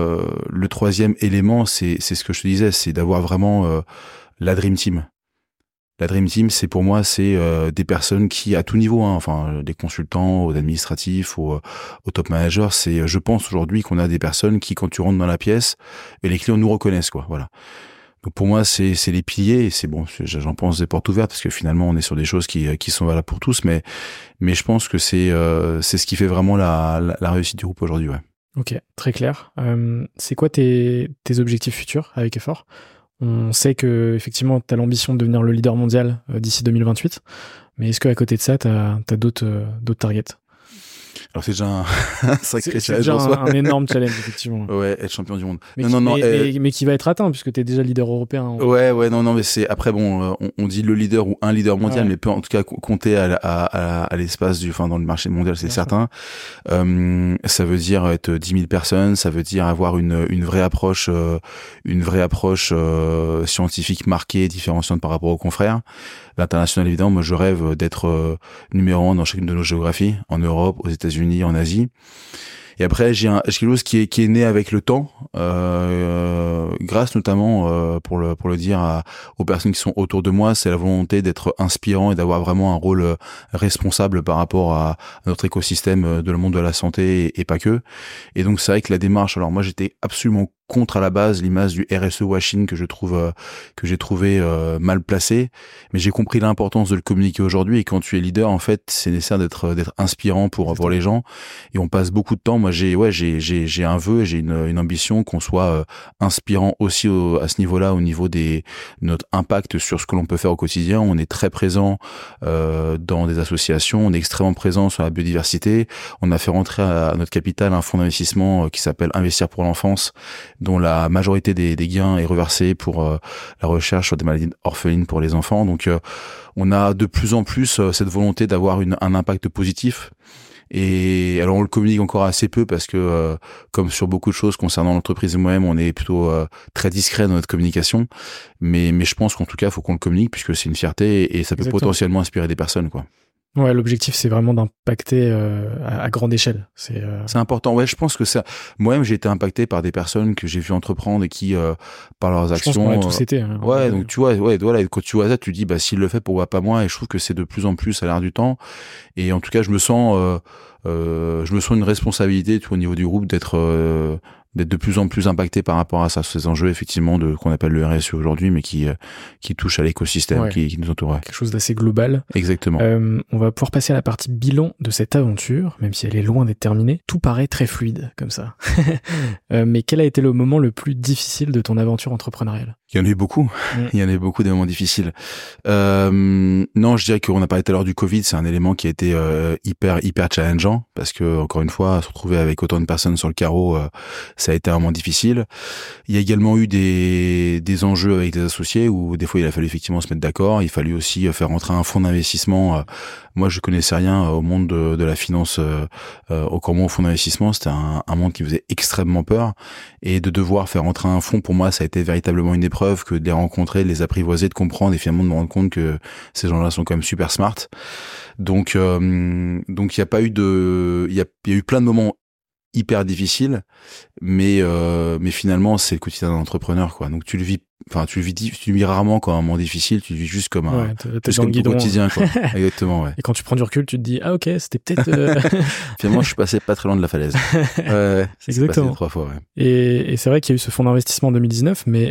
élément, c'est ce que je te disais, c'est d'avoir vraiment la Dream Team. La Dream Team, c'est pour moi, c'est des personnes qui, à tout niveau, des consultants, aux administratifs, aux top managers, je pense aujourd'hui qu'on a des personnes qui, quand tu rentres dans la pièce, et les clients nous reconnaissent, quoi, voilà. Donc pour moi, c'est les piliers, et c'est bon, j'en pense des portes ouvertes, parce que finalement, on est sur des choses qui sont valables pour tous, mais je pense que c'est ce qui fait vraiment la réussite du groupe aujourd'hui, ouais. Ok, très clair. C'est quoi tes objectifs futurs avec Effort? On sait que effectivement, tu as l'ambition de devenir le leader mondial d'ici 2028, mais est-ce qu'à côté de ça, tu as d'autres targets? Alors c'est déjà un sacré challenge. C'est déjà un énorme challenge, effectivement. Ouais, être champion du monde. Mais qui va être atteint, puisque tu es déjà leader européen. Ouais, non, mais c'est après bon, on dit le leader ou un leader mondial, ouais. Mais peut en tout cas compter à l'espace dans le marché mondial, c'est certain. Ça veut dire être 10 000 personnes, ça veut dire avoir une vraie approche scientifique marquée, différenciante par rapport aux confrères. L'international, évidemment, moi je rêve d'être numéro 1 dans chacune de nos géographies, en Europe, aux États-Unis, en Asie. Et après, j'ai quelque chose qui est né avec le temps, grâce notamment, pour le dire aux personnes qui sont autour de moi, c'est la volonté d'être inspirant et d'avoir vraiment un rôle responsable par rapport à notre écosystème de le monde de la santé et pas que. Et donc c'est vrai que la démarche, alors moi j'étais absolument contre à la base l'image du RSE washing que j'ai trouvé mal placé, mais j'ai compris l'importance de le communiquer aujourd'hui. Et quand tu es leader, en fait, c'est nécessaire d'être inspirant pour les gens. Et on passe beaucoup de temps. Moi, j'ai un vœu, j'ai une ambition qu'on soit inspirant aussi à ce niveau-là, au niveau notre impact sur ce que l'on peut faire au quotidien. On est très présent dans des associations, on est extrêmement présent sur la biodiversité. On a fait rentrer à notre capital un fonds d'investissement qui s'appelle Investir pour l'enfance, dont la majorité des gains est reversée pour la recherche sur des maladies orphelines pour les enfants. Donc on a de plus en plus cette volonté d'avoir un impact positif. Et alors on le communique encore assez peu parce que comme sur beaucoup de choses concernant l'entreprise et moi-même, on est plutôt très discret dans notre communication. Mais je pense qu'en tout cas, il faut qu'on le communique puisque c'est une fierté et ça peut potentiellement inspirer des personnes, quoi. Ouais, l'objectif, c'est vraiment d'impacter à grande échelle. C'est important. Ouais, je pense que ça. Moi-même, j'ai été impacté par des personnes que j'ai vu entreprendre et qui, par leurs actions. Je pense qu'on a tous été. Hein, ouais, donc tu vois, voilà, quand tu vois ça, tu dis, s'il le fait, pourquoi pas moi? Et je trouve que c'est de plus en plus à l'ère du temps. Et en tout cas, je me sens une responsabilité, au niveau du groupe, d'être d'être de plus en plus impacté par rapport à ça, ces enjeux effectivement qu'on appelle le RSE aujourd'hui, mais qui touchent à l'écosystème qui nous entoure. Quelque chose d'assez global. Exactement. On va pouvoir passer à la partie bilan de cette aventure, même si elle est loin d'être terminée. Tout paraît très fluide comme ça. Mais quel a été le moment le plus difficile de ton aventure entrepreneuriale? Il y en a eu beaucoup. Il y en a eu beaucoup des moments difficiles. Non, je dirais qu'on a parlé tout à l'heure du Covid, c'est un élément qui a été hyper challengeant, parce que encore une fois, se retrouver avec autant de personnes sur le carreau, ça a été un moment difficile. Il y a également eu des enjeux avec des associés où des fois il a fallu effectivement se mettre d'accord. Il fallait aussi faire rentrer un fonds d'investissement. Moi, je connaissais rien au monde de la finance, encore moins au fonds d'investissement. C'était un monde qui faisait extrêmement peur, et de devoir faire rentrer un fonds, pour moi, ça a été véritablement une épreuve, que de les rencontrer, de les apprivoiser, de comprendre et finalement de me rendre compte que ces gens-là sont quand même super smart. Donc il y a pas eu il y a eu plein de moments hyper difficiles, mais finalement c'est le quotidien d'un entrepreneur, quoi. Donc tu le vis rarement comme un moment difficile, tu le vis juste comme comme ton quotidien, quoi. Exactement, ouais. Et quand tu prends du recul, tu te dis ok, c'était peut-être finalement je suis passé pas très loin de la falaise. Exactement. Passé 3 fois, ouais. Et c'est vrai qu'il y a eu ce fonds d'investissement en 2019, mais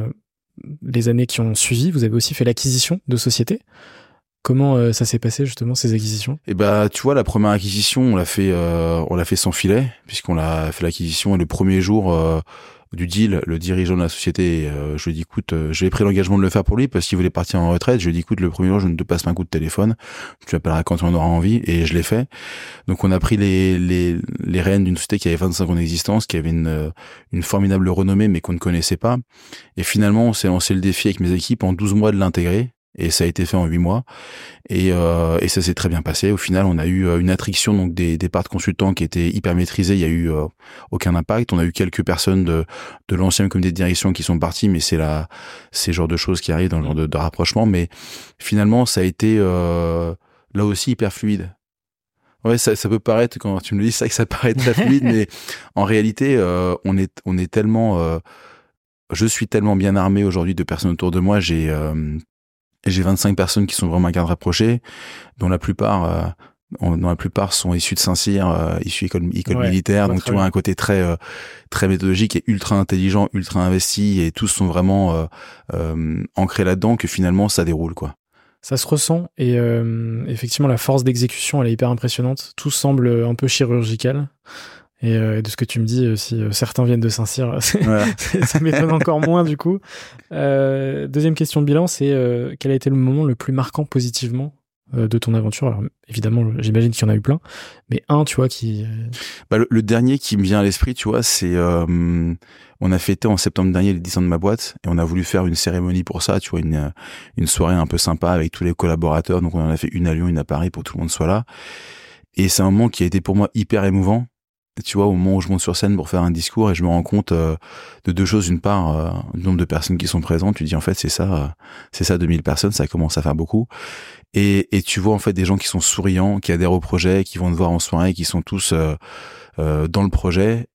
les années qui ont suivi, vous avez aussi fait l'acquisition de sociétés. Comment ça s'est passé justement, ces acquisitions? Et tu vois, la première acquisition, on l'a fait sans filet, puisqu'on l'a fait l'acquisition, et le premier jour du deal, le dirigeant de la société, je lui ai dit écoute, j'ai pris l'engagement de le faire pour lui parce qu'il voulait partir en retraite. Je lui ai dit écoute, le premier jour, je ne te passe pas un coup de téléphone, tu m'appelleras quand tu en auras envie, et je l'ai fait. Donc on a pris les rênes d'une société qui avait 25 ans d'existence, qui avait une formidable renommée, mais qu'on ne connaissait pas. Et finalement, on s'est lancé le défi avec mes équipes en 12 mois de l'intégrer. Et ça a été fait en 8 mois. Et ça s'est très bien passé. Au final, on a eu une attrition donc des parts de consultants qui étaient hyper maîtrisées. Il y a eu aucun impact. On a eu quelques personnes de l'ancien comité de direction qui sont parties, mais c'est le genre de choses qui arrivent dans le genre de rapprochement. Mais finalement, ça a été là aussi hyper fluide. Ouais, ça peut paraître, quand tu me le dis, c'est vrai que ça paraît très fluide, mais en réalité, on est tellement... je suis tellement bien armé aujourd'hui de personnes autour de moi. J'ai 25 personnes qui sont vraiment garde rapprochées, dont la plupart sont issus de Saint-Cyr, issus école militaire. Donc tu vois, un côté très méthodologique et ultra intelligent, ultra investi, et tous sont vraiment ancrés là-dedans, que finalement ça déroule, quoi. Ça se ressent, et effectivement la force d'exécution elle est hyper impressionnante. Tout semble un peu chirurgical. Et de ce que tu me dis, si certains viennent de Saint-Cyr, ça m'étonne encore moins du coup. Deuxième question de bilan, c'est quel a été le moment le plus marquant positivement de ton aventure? Alors évidemment, j'imagine qu'il y en a eu plein, mais un, tu vois, qui... le dernier qui me vient à l'esprit, tu vois, c'est... on a fêté en septembre dernier les 10 ans de ma boîte, et on a voulu faire une cérémonie pour ça, tu vois, une soirée un peu sympa avec tous les collaborateurs. Donc on en a fait une à Lyon, une à Paris, pour que tout le monde soit là. Et c'est un moment qui a été pour moi hyper émouvant. Tu vois, au moment où je monte sur scène pour faire un discours, et je me rends compte de deux choses. D'une part, le nombre de personnes qui sont présentes, tu dis en fait c'est ça 2000 personnes, ça commence à faire beaucoup. Et tu vois en fait des gens qui sont souriants, qui adhèrent au projet, qui vont te voir en soirée, qui sont tous dans le projet.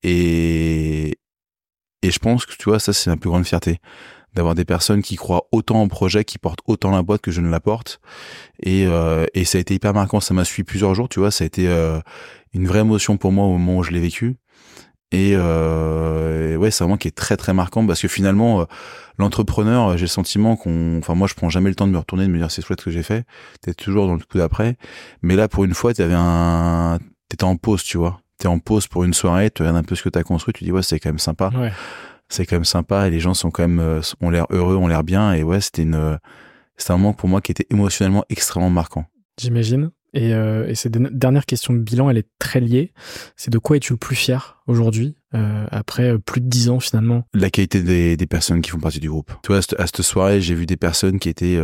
Et je pense que tu vois, ça c'est ma plus grande fierté, d'avoir des personnes qui croient autant au projet, qui portent autant la boîte que je ne la porte. Et ça a été hyper marquant, ça m'a suivi plusieurs jours, tu vois, ça a été une vraie émotion pour moi au moment où je l'ai vécu. Et ouais, c'est vraiment qui est très très marquant, parce que finalement l'entrepreneur, j'ai le sentiment moi je prends jamais le temps de me retourner, de me dire c'est chouette ce que j'ai fait, t'es toujours dans le coup d'après. Mais là pour une fois t'étais en pause, tu vois, t'es en pause pour une soirée, tu regardes un peu ce que t'as construit, tu dis ouais c'est quand même sympa. Ouais. C'est quand même sympa, et les gens sont quand même ont l'air heureux, ont l'air bien, et ouais c'était un moment pour moi qui était émotionnellement extrêmement marquant. J'imagine. Et cette dernière question de bilan, elle est très liée. C'est de quoi es-tu le plus fier aujourd'hui, après plus de 10 ans finalement? La qualité des personnes qui font partie du groupe. Tu vois, à cette soirée, j'ai vu des personnes qui étaient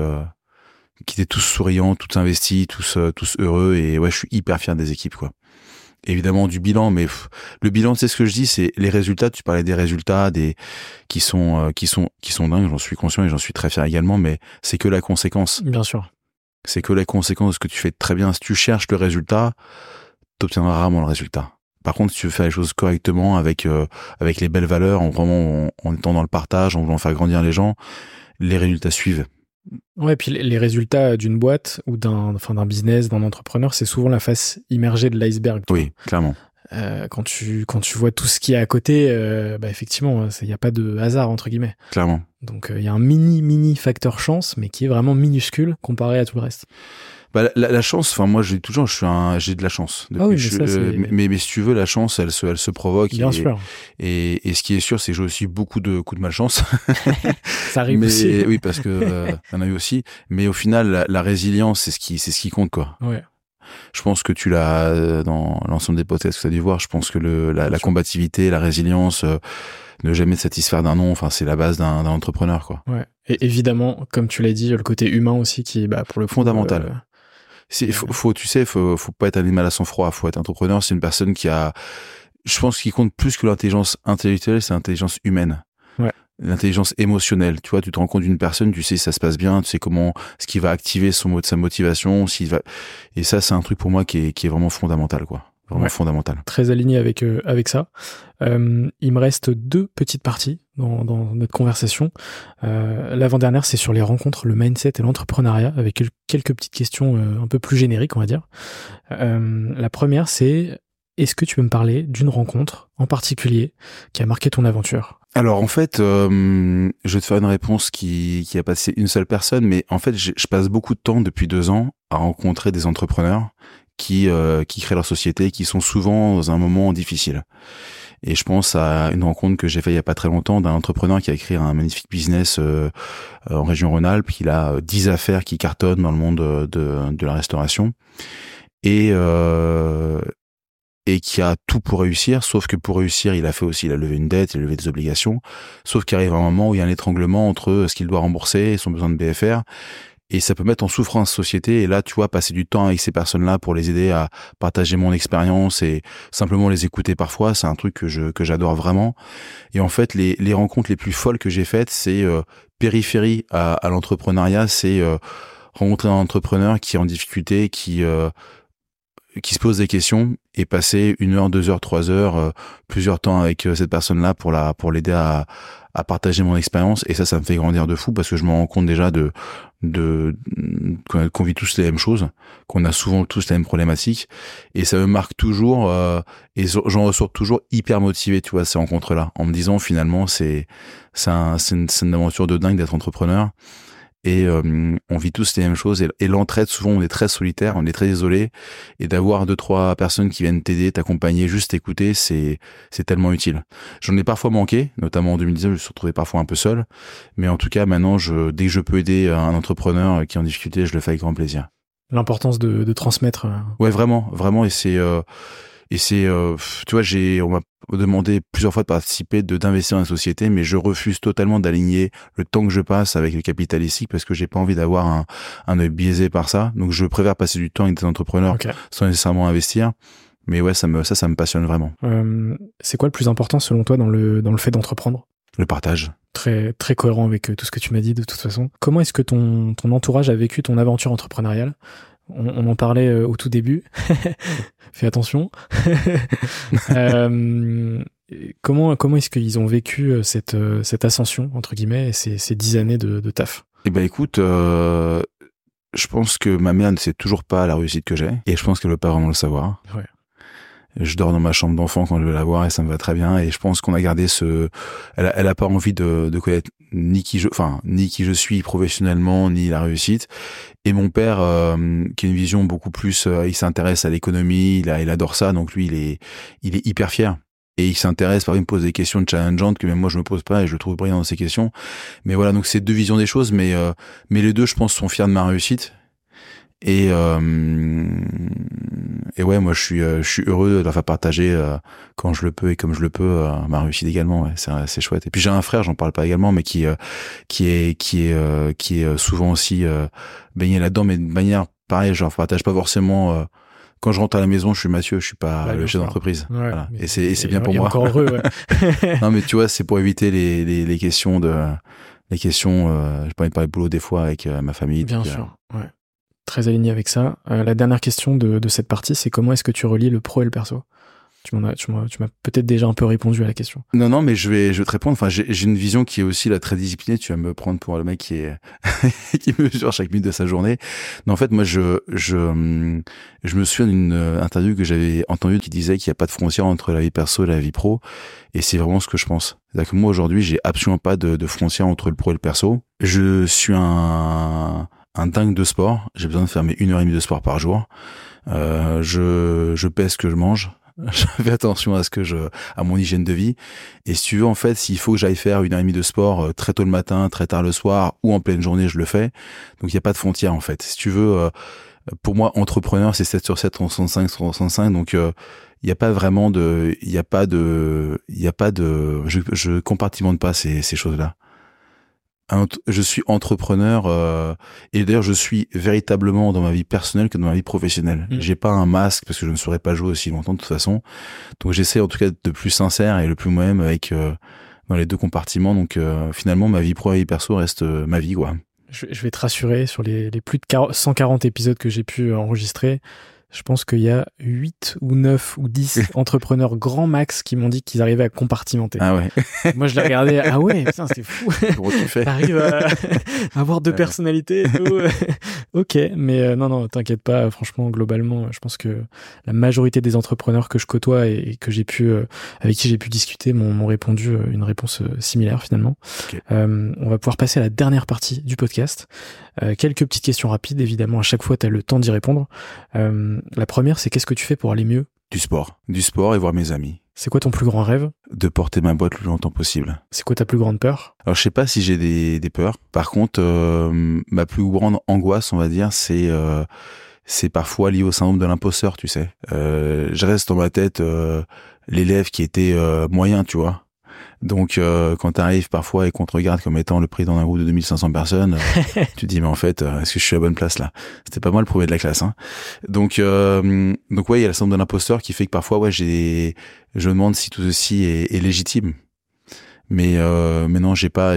tous souriants, tous investis, tous heureux, et ouais, je suis hyper fier des équipes, quoi. Évidemment du bilan, mais le bilan, c'est ce que je dis, c'est les résultats. Tu parlais des résultats, qui sont dingues, j'en suis conscient et j'en suis très fier également, mais c'est que la conséquence. Bien sûr. C'est que la conséquence de ce que tu fais très bien. Si tu cherches le résultat, t'obtiendras rarement le résultat. Par contre, si tu veux faire les choses correctement, avec les belles valeurs, en étant dans le partage, en voulant faire grandir les gens, les résultats suivent. Ouais, puis les résultats d'une boîte ou d'un business, d'un entrepreneur, c'est souvent la face immergée de l'iceberg. Oui, clairement. quand tu vois tout ce qu'il y a à côté, effectivement, il y a pas de hasard entre guillemets. Clairement. Donc il y a un mini facteur chance, mais qui est vraiment minuscule comparé à tout le reste. La chance, enfin moi je dis toujours, j'ai de la chance. Ah oui, mais ça, c'est... mais si tu veux, la chance, elle se provoque. Bien sûr. Et ce qui est sûr, c'est que j'ai aussi beaucoup de malchance. Ça arrive aussi. Oui, parce que y en a eu aussi. Mais au final, la résilience, c'est ce qui compte, quoi. Ouais. Je pense que tu l'as dans l'ensemble des podcasts que tu as dû voir. Je pense que la combativité, la résilience, ne jamais te satisfaire d'un non, enfin c'est la base d'un entrepreneur, quoi. Ouais. Et évidemment, comme tu l'as dit, le côté humain aussi qui est pour le coup, fondamental. Faut pas être animal à sang froid, faut être entrepreneur, c'est une personne je pense qu'il compte plus que l'intelligence intellectuelle, c'est l'intelligence humaine. Ouais. L'intelligence émotionnelle. Tu vois, tu te rends compte d'une personne, tu sais si ça se passe bien, tu sais ce qui va activer sa motivation, et ça, c'est un truc pour moi qui est vraiment fondamental, quoi. Vraiment fondamental. Très aligné avec ça. Il me reste 2 petites parties dans notre conversation. L'avant-dernière, c'est sur les rencontres, le mindset et l'entrepreneuriat, avec quelques petites questions un peu plus génériques, on va dire. La première, c'est: est-ce que tu peux me parler d'une rencontre en particulier qui a marqué ton aventure? Alors en fait, je vais te faire une réponse qui a passé une seule personne, mais en fait, je passe beaucoup de temps depuis 2 ans à rencontrer des entrepreneurs qui créent leur société, qui sont souvent dans un moment difficile. Et je pense à une rencontre que j'ai fait il y a pas très longtemps d'un entrepreneur qui a créé un magnifique business en région Rhône-Alpes. Il a 10 affaires qui cartonnent dans le monde de la restauration et qui a tout pour réussir, sauf que pour réussir, il a levé une dette, il a levé des obligations, sauf qu'il arrive un moment où il y a un étranglement entre ce qu'il doit rembourser et son besoin de BFR. Et ça peut mettre en souffrance la société. Et là, tu vois, passer du temps avec ces personnes-là pour les aider à partager mon expérience et simplement les écouter parfois, c'est un truc que j'adore vraiment. Et en fait, les rencontres les plus folles que j'ai faites, c'est périphérie à l'entrepreneuriat, c'est rencontrer un entrepreneur qui est en difficulté, qui se pose des questions et passer 1 heure, 2 heures, 3 heures, plusieurs temps avec cette personne-là pour l'aider à partager mon expérience. Et ça me fait grandir de fou parce que je me rends compte déjà qu'on vit tous les mêmes choses, qu'on a souvent tous les mêmes problématiques. Et ça me marque toujours, et j'en ressors toujours hyper motivé, tu vois, ces rencontres-là, en me disant finalement c'est une aventure de dingue d'être entrepreneur. Et on vit tous les mêmes choses et l'entraide, souvent on est très solitaire, on est très isolé, et d'avoir 2-3 personnes qui viennent t'aider, t'accompagner, juste t'écouter, c'est tellement utile. J'en ai parfois manqué, notamment en 2019, je me suis retrouvé parfois un peu seul, mais en tout cas maintenant, dès que je peux aider un entrepreneur qui est en difficulté, je le fais avec grand plaisir. L'importance de transmettre. Ouais, vraiment, et c'est tu vois, on m'a demandé plusieurs fois de participer, d'investir dans la société, mais je refuse totalement d'aligner le temps que je passe avec le capital ici parce que j'ai pas envie d'avoir un œil biaisé par ça. Donc je préfère passer du temps avec des entrepreneurs sans nécessairement investir. Mais ouais, ça me passionne vraiment. C'est quoi le plus important selon toi dans le fait d'entreprendre? Le partage. Très, très cohérent avec tout ce que tu m'as dit de toute façon. Comment est-ce que ton entourage a vécu ton aventure entrepreneuriale? On en parlait au tout début. Fais attention. Comment est-ce qu'ils ont vécu cette ascension, entre guillemets, et ces 10 années de taf? Eh ben écoute, je pense que ma mère ne sait toujours pas la réussite que j'ai, et je pense qu'elle veut pas vraiment le savoir. Ouais. Je dors dans ma chambre d'enfant quand je vais la voir et ça me va très bien, et je pense qu'on a gardé elle a pas envie de connaître ni qui je suis professionnellement, ni la réussite. Et mon père, qui a une vision beaucoup plus, il s'intéresse à l'économie, il adore ça, donc lui il est hyper fier. Et il s'intéresse, par exemple, il me pose des questions challengeantes que même moi je me pose pas et je le trouve brillant dans ces questions. Mais voilà, donc c'est 2 visions des choses, mais les 2, je pense, sont fiers de ma réussite. Et ouais, moi je suis heureux de leur faire partager quand je le peux et comme je le peux ma réussite également. Ouais, c'est chouette. Et puis j'ai un frère, j'en parle pas également, mais qui est souvent aussi baigné là-dedans, mais de manière pareille. Je leur partage pas forcément. Quand je rentre à la maison, je suis Mathieu, je suis pas le chef d'entreprise. Ouais, voilà. Et c'est bien pour moi. Encore heureux. Ouais. Non, mais tu vois, c'est pour éviter les questions j'ai pas envie de parler de boulot des fois avec ma famille. Bien sûr. Ouais. Très aligné avec ça. La dernière question de cette partie, c'est comment est-ce que tu relis le pro et le perso? Tu m'as peut-être déjà un peu répondu à la question. Non, mais je vais te répondre. Enfin, j'ai une vision qui est aussi là très disciplinée. Tu vas me prendre pour le mec qui est qui mesure chaque minute de sa journée. Non, en fait, moi, je me souviens d'une interview que j'avais entendue qui disait qu'il n'y a pas de frontière entre la vie perso et la vie pro. Et c'est vraiment ce que je pense. C'est-à-dire que moi, aujourd'hui, j'ai absolument pas de frontière entre le pro et le perso. Je suis un dingue de sport. J'ai besoin de faire mes 1h30 de sport par jour. Je pèse ce que je mange. Je fais attention à mon hygiène de vie. Et si tu veux, en fait, s'il faut que j'aille faire 1h30 de sport très tôt le matin, très tard le soir ou en pleine journée, je le fais. Donc, il n'y a pas de frontière, en fait. Si tu veux, pour moi, entrepreneur, c'est 7/7, 365, 365. Donc, il n'y a pas vraiment je compartimente pas ces choses-là. Je suis entrepreneur et d'ailleurs je suis véritablement dans ma vie personnelle que dans ma vie professionnelle. J'ai pas un masque parce que je ne saurais pas jouer aussi longtemps de toute façon. Donc j'essaie en tout cas d'être le plus sincère et le plus moi-même avec dans les deux compartiments. Donc finalement ma vie pro et vie perso reste ma vie quoi. Je vais te rassurer sur les plus de 140 épisodes que j'ai pu enregistrer. Je pense qu'il y a 8 ou 9 ou 10 entrepreneurs grand max qui m'ont dit qu'ils arrivaient à compartimenter. Ah ouais. Moi, je les regardais. Ah ouais, putain, c'est fou. Comment tu fais ? T'arrives à avoir deux personnalités et tout. Ok, mais non, t'inquiète pas. Franchement, globalement, je pense que la majorité des entrepreneurs que je côtoie et que avec qui j'ai pu discuter m'ont répondu une réponse similaire finalement. Okay. On va pouvoir passer à la dernière partie du podcast. Quelques petites questions rapides. Évidemment, à chaque fois, t'as le temps d'y répondre. La première, c'est qu'est-ce que tu fais pour aller mieux ? Du sport et voir mes amis. C'est quoi ton plus grand rêve ? De porter ma boîte le plus longtemps possible. C'est quoi ta plus grande peur ? Alors je sais pas si j'ai des peurs. Par contre, ma plus grande angoisse, on va dire, c'est parfois lié au syndrome de l'imposteur, tu sais. Je reste dans ma tête l'élève qui était moyen, tu vois. Donc quand t'arrives parfois et qu'on te regarde comme étant le président d'un groupe de 2500 personnes, tu te dis mais en fait est-ce que je suis à la bonne place là ? C'était pas moi le premier de la classe hein. Donc ouais, il y a le syndrome de l'imposteur qui fait que parfois ouais, je me demande si tout ceci est légitime. Mais non, j'ai pas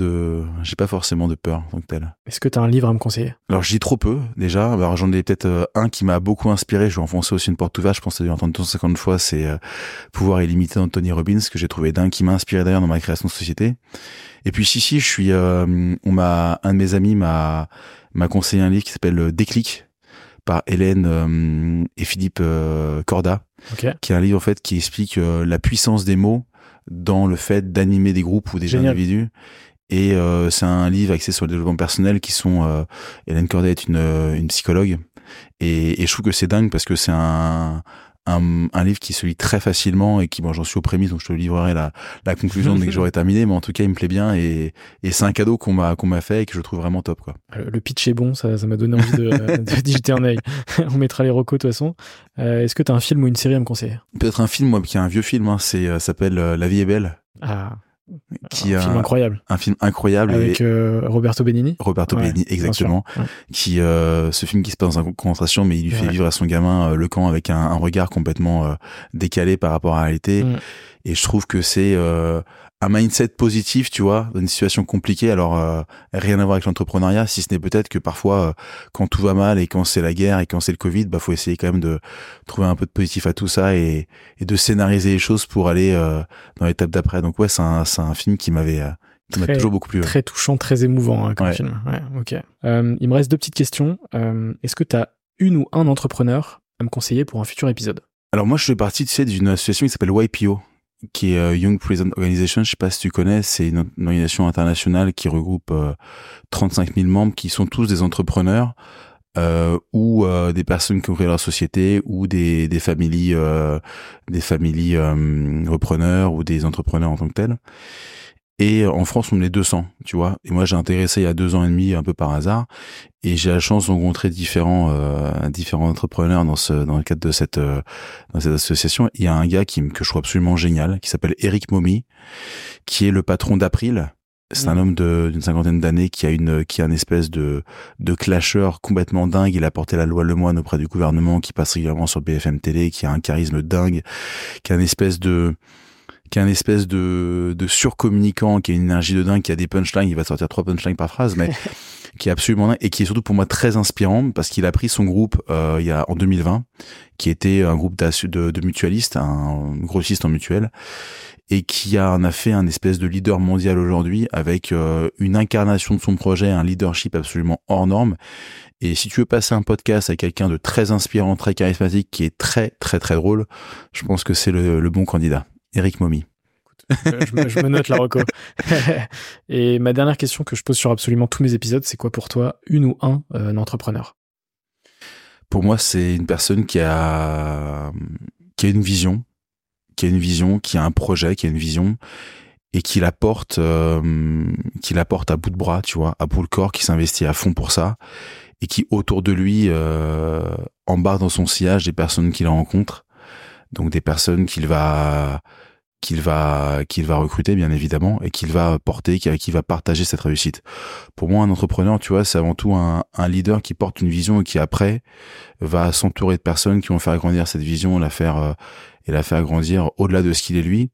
forcément de peur en tant que tel. Est-ce que tu as un livre à me conseiller ? Alors je lis trop peu déjà. Alors j'en ai peut-être un qui m'a beaucoup inspiré. Je vais enfoncer aussi une porte ouverte. Je pense que tu as dû entendre 250 fois. C'est Pouvoir illimité d'Anthony Robbins que j'ai trouvé dingue, qui m'a inspiré d'ailleurs dans ma création de société. Et puis si je suis, un de mes amis m'a conseillé un livre qui s'appelle Déclic par Hélène et Philippe Corda, okay. Qui est un livre en fait qui explique la puissance des mots dans le fait d'animer des groupes ou des individus. Et c'est un livre axé sur le développement personnel qui sont Hélène Corda est une psychologue et je trouve que c'est dingue parce que c'est un livre qui se lit très facilement et qui, bon, j'en suis aux prémices, donc je te livrerai la conclusion dès que j'aurai terminé, mais en tout cas, il me plaît bien et c'est un cadeau qu'on m'a fait et que je trouve vraiment top, quoi. Le pitch est bon, ça m'a donné envie d'y jeter un œil. On mettra les recos de toute façon. Est-ce que t'as un film ou une série à me conseiller ? Peut-être un film, moi, qui est un vieux film, hein, s'appelle La vie est belle. Ah. Qui un film incroyable. Un film incroyable. Avec Roberto Benigni. Roberto Benigni, exactement. Ouais. Qui, ce film qui se passe dans un concentration, mais il lui fait vivre à son gamin le camp avec un regard complètement décalé par rapport à la réalité. Et je trouve que c'est un mindset positif, tu vois, dans une situation compliquée. Alors, rien à voir avec l'entrepreneuriat, si ce n'est peut-être que parfois, quand tout va mal et quand c'est la guerre et quand c'est le Covid, bah, faut essayer quand même de trouver un peu de positif à tout ça et de scénariser les choses pour aller dans l'étape d'après. Donc ouais, c'est un film qui m'a toujours beaucoup plu. Très touchant, très émouvant hein, comme film. Ouais, ok. Il me reste deux petites questions. Est-ce que tu as une ou un entrepreneur à me conseiller pour un futur épisode ? Alors moi, je fais partie, tu sais, d'une association qui s'appelle YPO, qui est Young Present Organization. Je sais pas si tu connais, c'est une organisation internationale qui regroupe 35 000 membres qui sont tous des entrepreneurs ou des personnes qui ont créé leur société ou des familles repreneurs ou des entrepreneurs en tant que tels. Et en France, on est 200, tu vois. Et moi, j'ai intégré ça il y a 2 ans et demi, un peu par hasard. Et j'ai la chance de rencontrer différents entrepreneurs dans le cadre de cette association. Il y a un gars que je trouve absolument génial, qui s'appelle Eric Momy, qui est le patron d'April. C'est un homme d'une 50aine d'années qui a une espèce de clasheur complètement dingue. Il a porté la loi Lemoine auprès du gouvernement, qui passe régulièrement sur BFM Télé, qui a un charisme dingue, qui a une espèce qui est un espèce de surcommunicant, qui a une énergie de dingue, qui a des punchlines, il va sortir 3 punchlines par phrase, mais qui est absolument dingue et qui est surtout pour moi très inspirant parce qu'il a pris son groupe en 2020, qui était un groupe de mutualistes, un grossiste en mutuelle, et qui en a fait un espèce de leader mondial aujourd'hui avec une incarnation de son projet, un leadership absolument hors norme. Et si tu veux passer un podcast avec quelqu'un de très inspirant, très charismatique, qui est très très très drôle, je pense que c'est le bon candidat. Eric Momy. Je me note la reco. Et ma dernière question que je pose sur absolument tous mes épisodes, c'est quoi pour toi une ou un entrepreneur? Pour moi, c'est une personne qui a une vision, qui a un projet, qui a une vision et qui la porte à bout de bras, tu vois, à bout le corps, qui s'investit à fond pour ça et qui autour de lui embarque dans son sillage des personnes qu'il rencontre, donc des personnes qu'il va recruter bien évidemment et qu'il va porter, qui va partager cette réussite. Pour moi, un entrepreneur, tu vois, c'est avant tout un leader qui porte une vision et qui après va s'entourer de personnes qui vont faire grandir cette vision, la faire grandir au-delà de ce qu'il est lui.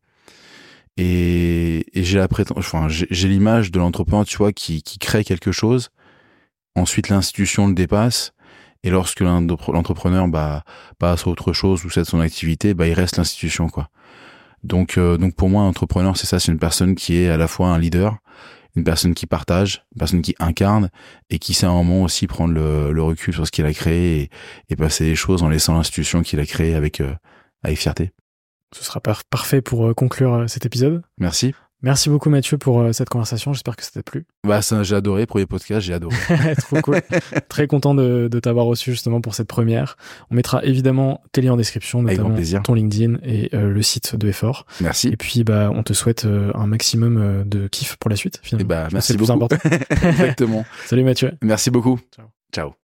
Et j'ai l'image de l'entrepreneur, tu vois, qui crée quelque chose. Ensuite, l'institution le dépasse. Et lorsque l'entrepreneur passe à autre chose ou cesse son activité, il reste l'institution, quoi. Donc pour moi, un entrepreneur, c'est ça, c'est une personne qui est à la fois un leader, une personne qui partage, une personne qui incarne et qui sait à un moment aussi prendre le recul sur ce qu'il a créé et passer les choses en laissant l'institution qu'il a créée avec fierté. Ce sera parfait pour conclure cet épisode. Merci. Merci beaucoup Mathieu pour cette conversation, j'espère que ça t'a plu. J'ai adoré, premier podcast, j'ai adoré. Trop cool. Très content de t'avoir reçu justement pour cette première. On mettra évidemment tes liens en description, notamment ton LinkedIn et le site de Effort. Merci. Et puis on te souhaite un maximum de kiff pour la suite finalement. Merci beaucoup. C'est le plus important. Exactement. Salut Mathieu. Merci beaucoup. Ciao. Ciao.